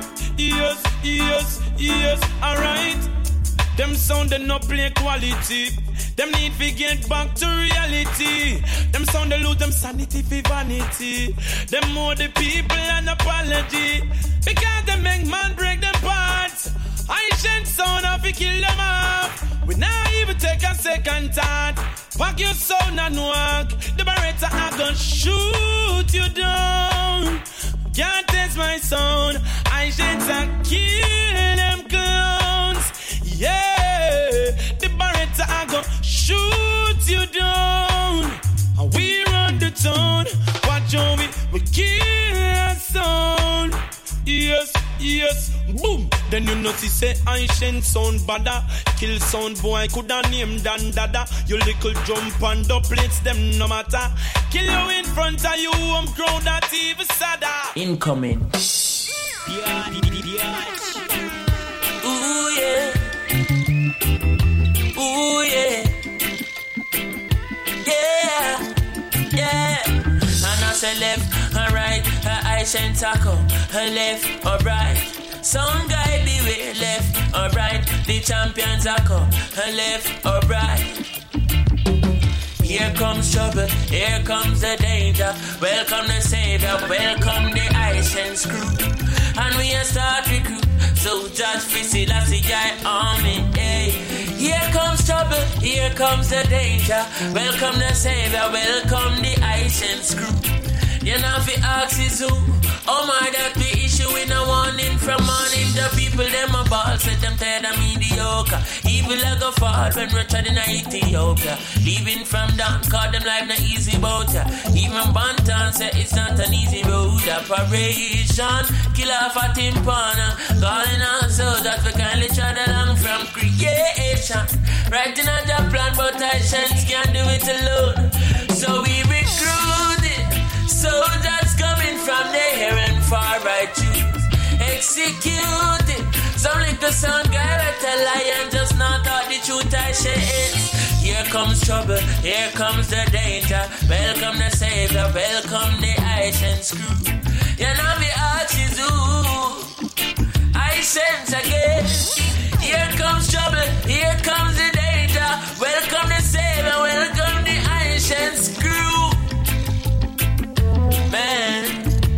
Speaker 9: Yes, alright. Them sound they no play quality. Them need to get back to reality. Them sound they lose them sanity for vanity. Them more the people an apology. Because they make man break them parts. I shan't sound off to kill them off. We now even take a second thought. Pack your sound and walk. The Beretta I gon' shoot you down. Can't test my sound. I shan't kill them clowns. Yeah, the Beretta I gon' shoot you down. And we run the town. Watch on we kill a sound. Yes, boom. Then you know she say ancient sound badder. Kill sound boy coulda named Dan Dada. You little jump on the plates them no matter. Kill you in front of you, I'm crowd that even sadder.
Speaker 3: Incoming. Ooh yeah. Ooh yeah. Yeah. And I say left or right, her eyes and tackle, her left or right. Some guy beware, left or right. The champions are come, her left or right. Here comes trouble, here comes the danger. Welcome the savior, welcome the ice and screw. And we are start recruit, so Judge Fissy, that's the guy on me, hey. Here comes trouble, here comes the danger. Welcome the savior, welcome the ice and screw. You know if you ask is who, oh my that the issue in a warning from morning. The people them a ball, set them tired of mediocre. Evil like a fall when we're treading in Ethiopia. Leaving from down, call them life not easy boat ya. Even Bantan say it's not an easy road. Operation, kill off a timpana. Calling on so that we can let each other along from creation. Writing on the plan but Haitians can't do it alone. So we recruit it. Soldiers coming from the here and far right choose. Execute it. Some little son guy with a lion just not out the truth I say. Here comes trouble, here comes the danger. Welcome the savior, welcome the ice and screw. You know me ask is who I sense again. Here comes trouble, here comes the danger. Welcome the savior, welcome the ice and screw. Man.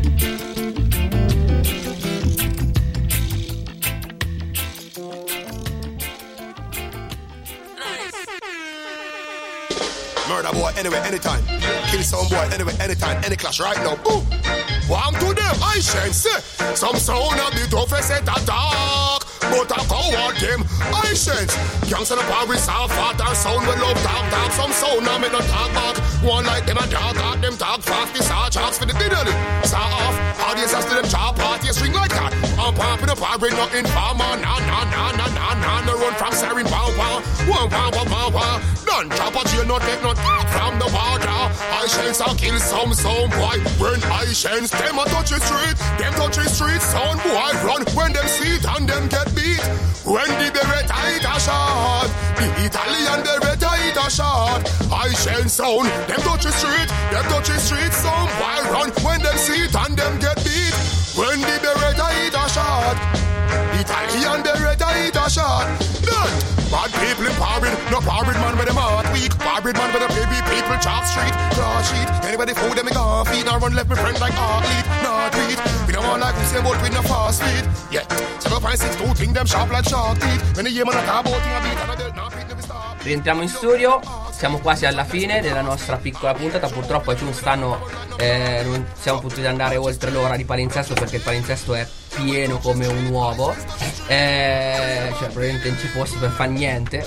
Speaker 11: Murder boy, anyway, anytime. Kill some boy, anyway, anytime, any clash right now. Boom! One to them, I shan't say. Some sound of the toughest set attack. but I coward them. I sense. Gangsta the power is all fat and sound with love talk. Some sound now me no talk back. One like them a dog, got them talk fast. This all chops for the middle. Start off. Audience has to them chop party string like that. I'm popping up, I bring nothing farmer. Nah. No run from siren pow. Wow. Done chop a jail, no take no talk from the water. I sense I kill some boy. When I sense them a touch the street, sound boy run. When them see it and them get beat. When the Beretta hit a shot, the Italian Beretta hit a shot. I sense sound, them touch the street, sound boy run. When them see it and them get beat. When the Beretta hit a shot, Italian Beretta hit a shot. Done. Bad people in Parade, no Parade man with them heart weak. Parade man with the baby people chop street, draw sheet. Anybody fool them in off feet, now run left me friend like athlete, not tweet. We don't want like we say but with no fast feet. Yeah, 7.62 think them sharp like shark teeth. When the year man a talk about thing a beat and a dead not beat them stop.
Speaker 2: Rientriamo in studio, siamo quasi alla fine della nostra piccola puntata. Purtroppo non siamo potuti andare oltre l'ora di palinsesto perché il palinsesto è pieno come un uovo, cioè probabilmente non ci fosse per far niente.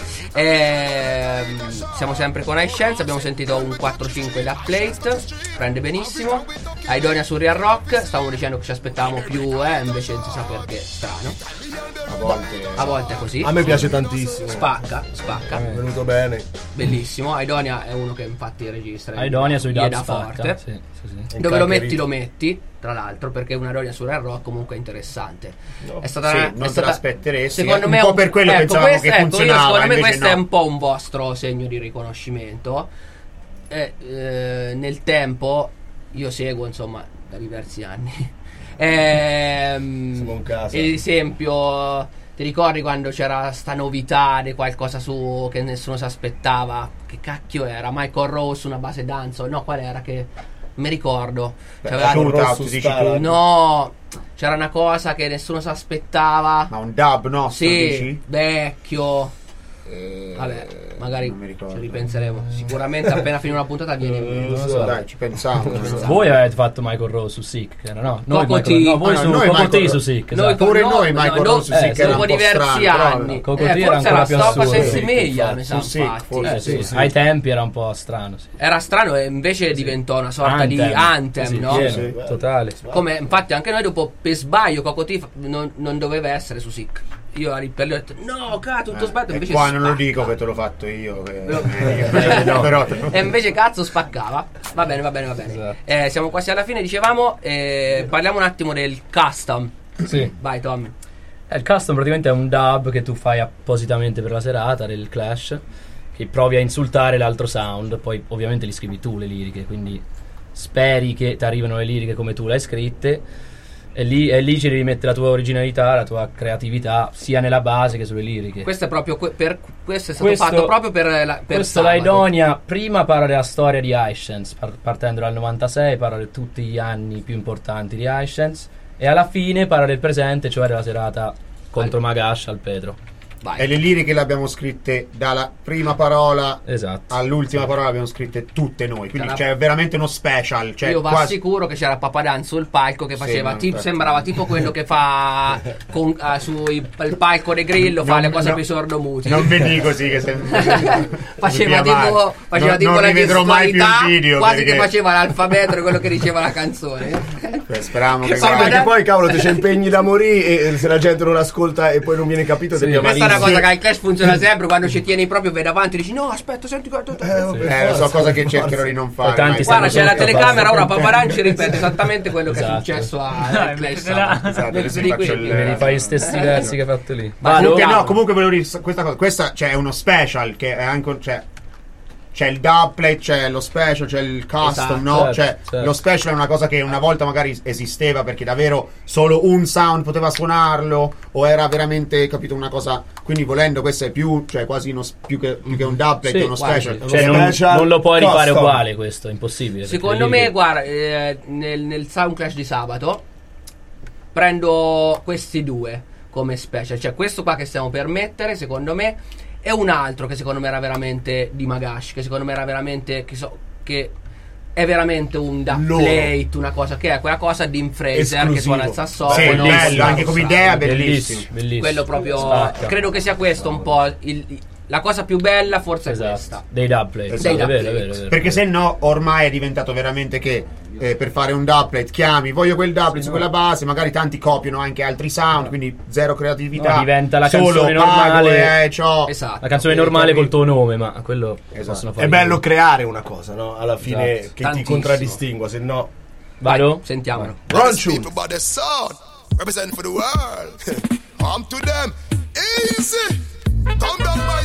Speaker 2: Siamo sempre con iScience, abbiamo sentito un 4-5 da Plate, prende benissimo. Aidonia sul Real Rock, stavamo dicendo che ci aspettavamo più, invece non si sa perché, strano. A volte è così.
Speaker 4: A me piace tantissimo.
Speaker 2: Spacca.
Speaker 4: È venuto bene.
Speaker 2: Bellissimo. Aidonia è uno che infatti registra.
Speaker 6: Aidonia sui dub
Speaker 2: da
Speaker 6: spacca.
Speaker 2: forte.
Speaker 6: Sì.
Speaker 2: Dove lo metti, tra l'altro, perché una Aidonia sul Real Rock comunque è interessante.
Speaker 7: No.
Speaker 2: È stata,
Speaker 7: sì,
Speaker 2: è
Speaker 7: non
Speaker 2: stata,
Speaker 7: te l'aspetteresti.
Speaker 2: secondo me
Speaker 7: un po' per quello pensavamo che funzionava.
Speaker 2: Secondo me questo
Speaker 7: no.
Speaker 2: è un po' un vostro segno di riconoscimento. Nel tempo io seguo insomma da diversi anni.
Speaker 4: Siamo in casa.
Speaker 2: Ad esempio, ti ricordi quando c'era sta novità di qualcosa su che nessuno si aspettava? Che cacchio era? Michael Rose, una base danzo? No, qual era che mi ricordo? No, c'era una cosa che nessuno si aspettava.
Speaker 7: Ma un dub nostro,
Speaker 2: sì,
Speaker 7: dici?
Speaker 2: Vecchio. Vabbè, magari ci ripenseremo. Sicuramente appena finire una puntata viene.
Speaker 7: Non lo so, dai, ci pensiamo.
Speaker 6: Voi avete fatto Michael Rose su Sick, era, no? Noi
Speaker 2: Coco T.
Speaker 6: voi su Coco T su Sick.
Speaker 7: Pure noi Michael Rose su Sick era un po'
Speaker 2: diversi
Speaker 7: strano,
Speaker 2: anni.
Speaker 6: Coco T era
Speaker 2: forse
Speaker 6: ancora
Speaker 2: la
Speaker 6: più
Speaker 2: stoppa
Speaker 6: assurdo.
Speaker 2: senza meglio, mi sa,
Speaker 7: sì,
Speaker 2: infatti.
Speaker 7: forse sì.
Speaker 6: Ai tempi era un po' strano, sì.
Speaker 2: Era strano e invece diventò una sorta di anthem,
Speaker 6: sì,
Speaker 2: no?
Speaker 6: pieno, totale.
Speaker 2: Come infatti anche noi dopo per sbaglio Coco T non doveva essere su Sick. Io per lui ho detto no, cazzo, tutto sbagliato. Invece
Speaker 7: qua non lo
Speaker 2: spacca.
Speaker 7: dico che te l'ho fatto io.
Speaker 2: No.
Speaker 7: Però
Speaker 2: E invece cazzo spaccava. Va bene.
Speaker 6: Esatto.
Speaker 2: Siamo quasi alla fine, dicevamo. Parliamo un attimo del custom.
Speaker 6: Sì.
Speaker 2: Vai Tommy.
Speaker 6: Il custom praticamente è un dub che tu fai appositamente per la serata del Clash, che provi a insultare l'altro sound. Poi ovviamente li scrivi tu le liriche, quindi speri che ti arrivano le liriche come tu le hai scritte. E lì ci devi mettere la tua originalità, la tua creatività, sia nella base che sulle liriche.
Speaker 2: Questo è proprio questo è stato fatto proprio per
Speaker 6: questo
Speaker 2: sabato.
Speaker 6: l'Aidonia prima parla della storia di iScience, partendo dal 96, parla di tutti gli anni più importanti di iScience, e alla fine parla del presente, cioè della serata contro Magash al Petro.
Speaker 2: Vai.
Speaker 7: E le liriche le abbiamo scritte dalla prima parola all'ultima parola, abbiamo scritte tutte noi. Quindi c'è veramente uno special. Cioè
Speaker 2: io vi assicuro che c'era Papadan sul palco che faceva sembrava tipo quello che fa sul palco de Grillo, fa le cose per i sordomuti.
Speaker 7: Non vedi così che
Speaker 2: faceva tipo
Speaker 7: non
Speaker 2: la
Speaker 7: rivedrò mai più il video,
Speaker 2: quasi
Speaker 7: perché
Speaker 2: che faceva l'alfabeto quello che diceva la canzone.
Speaker 7: Speriamo che
Speaker 4: perché poi cavolo ti ci impegni da morire e se la gente non ascolta e poi non viene capito
Speaker 2: questa è una cosa che al Clash funziona sempre. Quando ci tieni proprio davanti dici no aspetta senti
Speaker 7: lo so, cosa che cercherò di non fare.
Speaker 2: Guarda c'è la telecamera ora, Paparan ci ripete esattamente quello che è successo al Clash.
Speaker 6: Fai gli stessi versi che hai fatto lì.
Speaker 7: Comunque volevo dire questa cosa. Questa c'è uno special che è anche c'è il dubplate, c'è lo special, c'è il custom, no?
Speaker 6: Certo.
Speaker 7: Lo special è una cosa che una volta magari esisteva perché davvero solo un sound poteva suonarlo, o era veramente, capito, una cosa. Quindi volendo questo è più, cioè quasi più che un dubplate, uno special.
Speaker 6: Cioè non lo puoi rifare uguale, questo è impossibile.
Speaker 2: Secondo me, guarda, nel Sound Clash di sabato prendo questi due come special, cioè questo qua che stiamo per mettere, secondo me, e un altro che secondo me era veramente di Magash, che secondo me era veramente che è veramente un dubplate, una cosa che è quella cosa di Fraser
Speaker 4: Esclusivo.
Speaker 2: che suona il sassofono.
Speaker 7: Sì, bello, anche come idea,
Speaker 6: Bellissimo,
Speaker 7: bellissimo.
Speaker 6: bellissimo.
Speaker 2: Quello proprio,
Speaker 6: Spacca.
Speaker 2: credo che sia questo un po' la cosa più bella, forse è
Speaker 6: Esatto.
Speaker 2: questa.
Speaker 6: Dei dubplate.
Speaker 2: Dei
Speaker 6: È vero,
Speaker 2: dubplate.
Speaker 6: è vero, è vero.
Speaker 7: Perché se no ormai è diventato veramente che per fare un doublet chiami, voglio quel doublet su quella base, magari tanti copiano anche altri sound, quindi zero creatività.
Speaker 6: No, diventa la
Speaker 7: solo
Speaker 6: canzone
Speaker 7: pago,
Speaker 6: normale.
Speaker 7: c'ho.
Speaker 2: Esatto.
Speaker 6: La canzone normale col tuo nome, ma quello
Speaker 7: Esatto.
Speaker 6: possono fare.
Speaker 4: È bello creare una cosa, no? Alla fine
Speaker 6: Esatto.
Speaker 4: che ti
Speaker 2: Tantissimo.
Speaker 4: contraddistingua, se no.
Speaker 6: Vado?
Speaker 2: Sentiamolo.
Speaker 4: Run
Speaker 11: These
Speaker 4: tune.
Speaker 11: people by the sound, represent for the world. Arm to them, easy. Come down my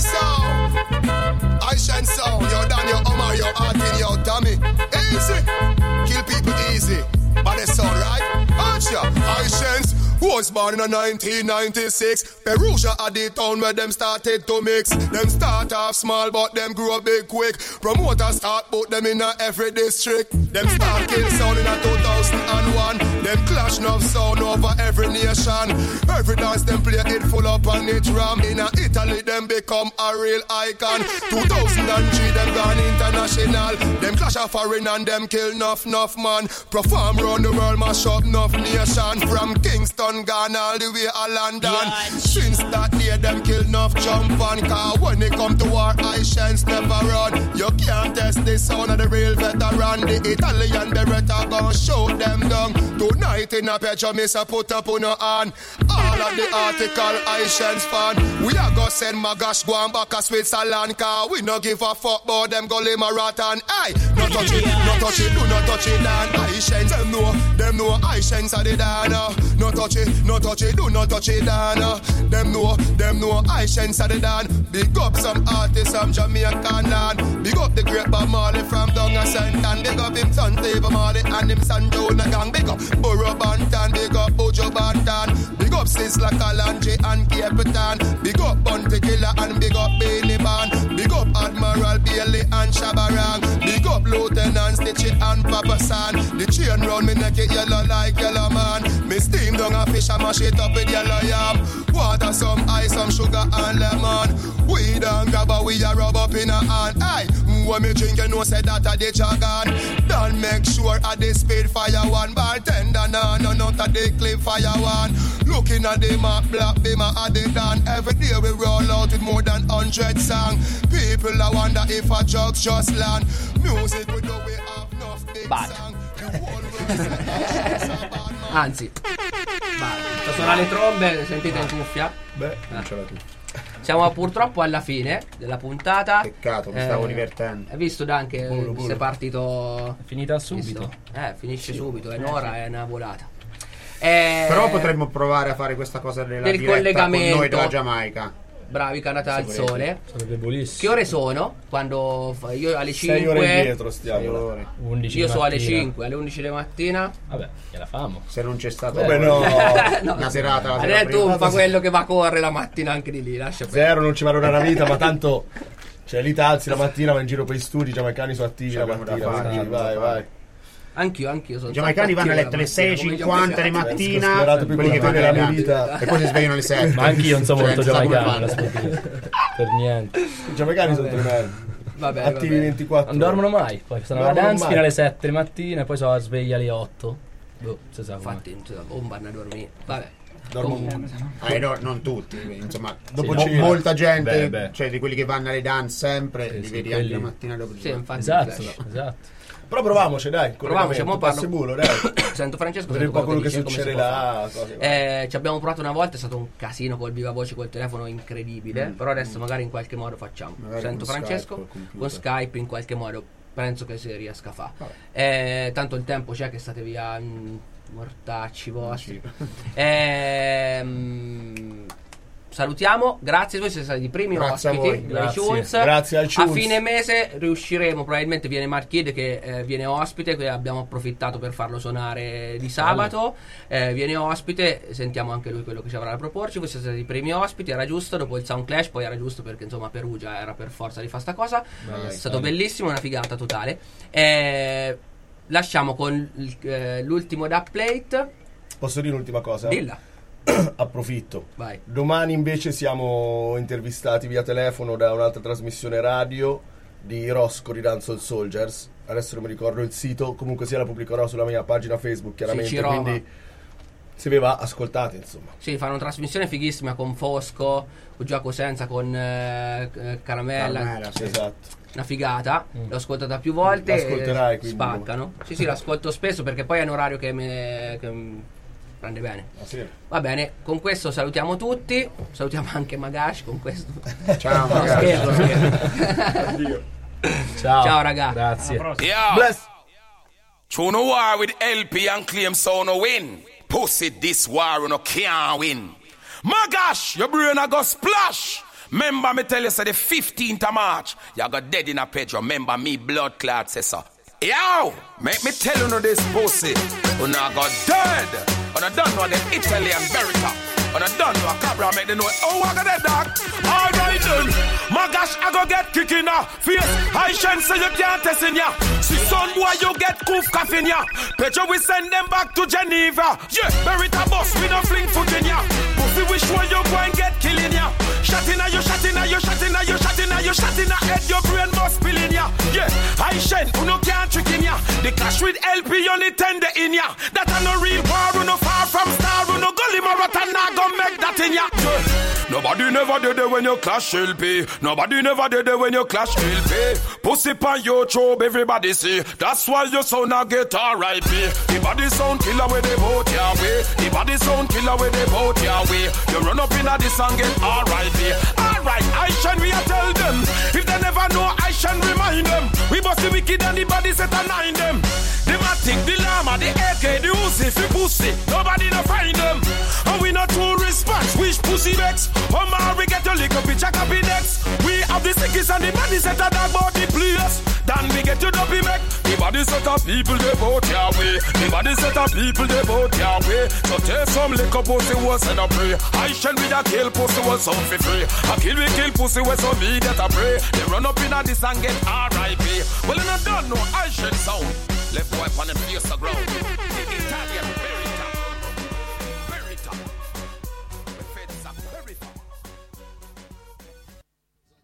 Speaker 11: sound. I shine sound, yo Dan, yo Omar, yo Artin, yo Tommy. Easy, kill people easy. By the sound, right? Archer, I shines. Was born in 1996. Perugia at the town where them started to mix. Them start off small but them grew up big quick. Promoters start put them in every district. Them start kill sound in 2001. Them clash now sound over every nation. Every dance them play it full up on it ram. In Italy them become a real icon. 2003 them gone international. Them clash a foreign and them kill enough man. Perform round the world, mash up enough nation. From Kingston gone all the way to London. Since that day them kill enough jump on. Cause when it come to war, I chance never run. You can't test the sound of the real veteran. The Italian Beretta gon' shoot them down. Tonight in a picture, miss a put up on your hand. All of the article I chance fan. We are go send my gosh go and back to Switzerland. Cause we no give a fuck about them gully marathon. Aye, no touch it, do not touch it down. I chance them know I chance are the dana. No touch it, do not touch it down. Them know I chance are the dan. Big up some artists from Jamaican land. Big up the great Bob Marley from down a Santan. Big up him son Dave Marley and him son Jonah Gang. Big up Burro Bantan, big up Bojo Bantan. Big up Sizzla Kalonji and Capitan. Big up Bounty Killer and big up Beanie Man. Big up Admiral Bailey and Shabarang. Big up Lieutenant Stitchy and Papa San. The chain round me neck it yellow like yellow man. Me steam down a fish and mash it up with yellow yam. Water, some ice, some sugar and lemon. Weed and grabber we a rub up in a hand. Aye, when me drink you know say that a the jargon. Don't make sure a the speed fire one. Bartender nah no not a the clip fire one. Looking at the map black beamer at the dan. Every day we roll out with more than 100 songs. People I wonder if a drugs just land. Music we do we have enough big song.
Speaker 2: Anzi, sto suonare le trombe, sentite in cuffia?
Speaker 4: Beh, non ce l'ha tu.
Speaker 2: Siamo purtroppo alla fine della puntata.
Speaker 7: Peccato, mi stavo divertendo.
Speaker 2: Hai visto Dan che
Speaker 4: Puro.
Speaker 2: sei partito?
Speaker 6: È finita subito.
Speaker 2: Finisce subito, è un'ora, è una volata.
Speaker 7: Però potremmo provare a fare questa cosa della
Speaker 2: del
Speaker 7: diretta
Speaker 2: collegamento.
Speaker 7: con noi dalla Giamaica.
Speaker 2: Bravi, canata al sole.
Speaker 6: Sarebbe buonissimo.
Speaker 2: Che ore sono? Quando io alle
Speaker 4: 6 ore
Speaker 2: 5.
Speaker 4: indietro stiamo.
Speaker 6: 11
Speaker 2: Io
Speaker 6: di
Speaker 2: so alle
Speaker 6: mattina.
Speaker 2: 5, alle 11 di mattina.
Speaker 6: Vabbè, gliela famo.
Speaker 7: Se non c'è stato
Speaker 4: Vabbè, no.
Speaker 7: una serata la
Speaker 2: Ha
Speaker 7: sera
Speaker 2: detto
Speaker 7: prima.
Speaker 2: fa quello che va a correre la mattina anche di lì, lascia perdere.
Speaker 4: Zero, non ci vale una vita, ma tanto. Cioè, lì t'alzi la mattina, va in giro per gli studi, i giamaicani sono attivi la
Speaker 7: Abbiamo da
Speaker 4: mattina.
Speaker 7: fare,
Speaker 4: quindi
Speaker 7: abbiamo da
Speaker 4: vai,
Speaker 7: fare.
Speaker 4: vai.
Speaker 2: Anch'io sono.
Speaker 7: I giamaicani vanno a letto alle 6:50 di mattina,
Speaker 4: Sconsiderato più
Speaker 7: quelli che
Speaker 4: quello
Speaker 7: vanno
Speaker 4: della
Speaker 7: alle
Speaker 4: mia vita.
Speaker 7: e poi si svegliano alle 7.
Speaker 6: Ma anch'io non so
Speaker 7: Cioè,
Speaker 6: molto
Speaker 7: non sa come
Speaker 6: giamaicano,
Speaker 7: fanno.
Speaker 6: per niente.
Speaker 4: I giamaicani sono tremendi.
Speaker 2: Vabbè,
Speaker 4: Attivi 24
Speaker 6: Non dormono mai. Poi stanno alla
Speaker 4: Dormono
Speaker 6: dance
Speaker 4: mai.
Speaker 6: fino alle 7 di mattina e poi sono sveglia alle 8. Boh, si sa com'è.
Speaker 2: Infatti, la bomba a dormire. Vabbè.
Speaker 4: Dormo
Speaker 2: Comunque.
Speaker 7: No, non tutti, insomma,
Speaker 4: Dopo
Speaker 7: mo-
Speaker 4: cena.
Speaker 7: molta gente,
Speaker 6: Beh.
Speaker 7: cioè di quelli che vanno alle dance sempre,
Speaker 6: Sì,
Speaker 7: li
Speaker 6: sì,
Speaker 7: vedi anche
Speaker 6: quelli-
Speaker 7: la mattina dopo.
Speaker 2: Sì, infatti.
Speaker 6: Esatto,
Speaker 2: Flash.
Speaker 6: esatto.
Speaker 4: Però proviamoci, dai.
Speaker 2: Proviamoci, mo parlo.
Speaker 4: Passibolo, dai.
Speaker 2: Sento Francesco,
Speaker 4: Vedere
Speaker 2: sento
Speaker 4: un po' quello che
Speaker 2: dice, come
Speaker 4: succede
Speaker 2: si può
Speaker 4: là.
Speaker 2: fare. Ci abbiamo provato una volta, è stato un casino col viva voce col telefono incredibile. Però adesso magari in qualche modo facciamo.
Speaker 7: Magari
Speaker 2: Sento
Speaker 7: con
Speaker 2: Francesco
Speaker 7: Skype, col computer.
Speaker 2: con Skype in qualche modo. Penso che si riesca a fare. Tanto il tempo c'è che state via mortacci vostri. Salutiamo, grazie, voi siete stati i primi
Speaker 7: Grazie a
Speaker 2: ospiti
Speaker 7: voi,
Speaker 2: di
Speaker 6: grazie.
Speaker 2: iTunes.
Speaker 4: Grazie al
Speaker 2: A
Speaker 4: iTunes.
Speaker 2: fine mese riusciremo, probabilmente viene Marchid che viene ospite, che abbiamo approfittato per farlo suonare di sabato. Viene ospite, sentiamo anche lui quello che ci avrà da proporci. Voi siete stati i primi ospiti, era giusto, dopo il Sound Clash, poi era giusto perché insomma Perugia era per forza di fare sta cosa. È stato bellissimo, una figata totale. Lasciamo con l'ultimo dubplate.
Speaker 4: Posso dire un'ultima cosa?
Speaker 2: Dilla,
Speaker 4: Approfitto.
Speaker 2: vai.
Speaker 4: Domani invece siamo intervistati via telefono da un'altra trasmissione radio di Roscoe di Dancehall Soldiers, adesso non mi ricordo il sito, comunque sia la pubblicherò sulla mia pagina Facebook chiaramente,
Speaker 2: Sì, Ciroma.
Speaker 4: quindi se vi va ascoltate insomma.
Speaker 2: Sì, fanno una trasmissione fighissima con Fosco, con Gioco Senza, con Caramella.
Speaker 7: Sì.
Speaker 4: Esatto.
Speaker 2: Una figata, l'ho ascoltata più volte.
Speaker 4: L'ascolterai,
Speaker 2: e
Speaker 4: quindi.
Speaker 2: spaccano. Sì, l'ascolto spesso perché poi è un orario che mi prende bene.
Speaker 4: Ah, sì.
Speaker 2: Va bene, con questo salutiamo tutti. Salutiamo anche Magash con questo.
Speaker 7: Ciao,
Speaker 2: No,
Speaker 7: magari.
Speaker 2: scherzo. Ciao ragazzi.
Speaker 6: Grazie.
Speaker 10: Yeah.
Speaker 4: Bless.
Speaker 10: Through no war with LP and claim so no win. Pussy this war no can't win. My gosh, your brain a go splash. Remember me tell you say the 15th of March, you got dead in a Pedro. Remember me blood clot say so. Yo, make me tell you no this pussy. You not got dead. And I don't know the Italian Berita. And I don't know a cabra make the know. Oh, I got that dog. Alright then. My gosh, I go get kick in ya. Face, I shan't say you can't test in ya. See son boy, you get coof cough in ya. Pedro we send them back to Geneva. Yeah, Berita boss, we no fling foot in ya. Pussy wish one you go and get killing ya. Shot in ya, shot in ya, shot in ya, shot in ya, shot in ya. Head your brain boss spilling ya. Yeah, I shan't, who no can't trick in ya. The clash with LP only tender in ya. That a no real war, who no far from star, who no gully marathon, nah go make that in ya. Yeah. Nobody never did it when you clash LP. Nobody never did it when you clash LP. Pussy pan your throat, everybody see. That's why your sound now get R.I.P. The body sound killer with the boat your way. The body sound killer with the boat your way. You run up in a this and get R.I.P. Alright, I shall we a tell them. If they never know, I shall remind them. We bust the wicked and the body set a nine them. The Matic, the Llama, the AK, the Uzi, the pussy. Nobody no find them. And we not to response, wish pussy vex. Oh man, we get a little picture copy next. We have the sickest and the body set a dog body place. Then we get to dopey make. The body set of people they vote your way. The body set of people they vote your way. So take some liquor pussy was and a pray. I shall be a kill pussy was some for free. I kill pussy was some me that a pray. They run up in a this and get R.I.P. Well, and I don't know I should sound. Left wipe on them face the ground. Italian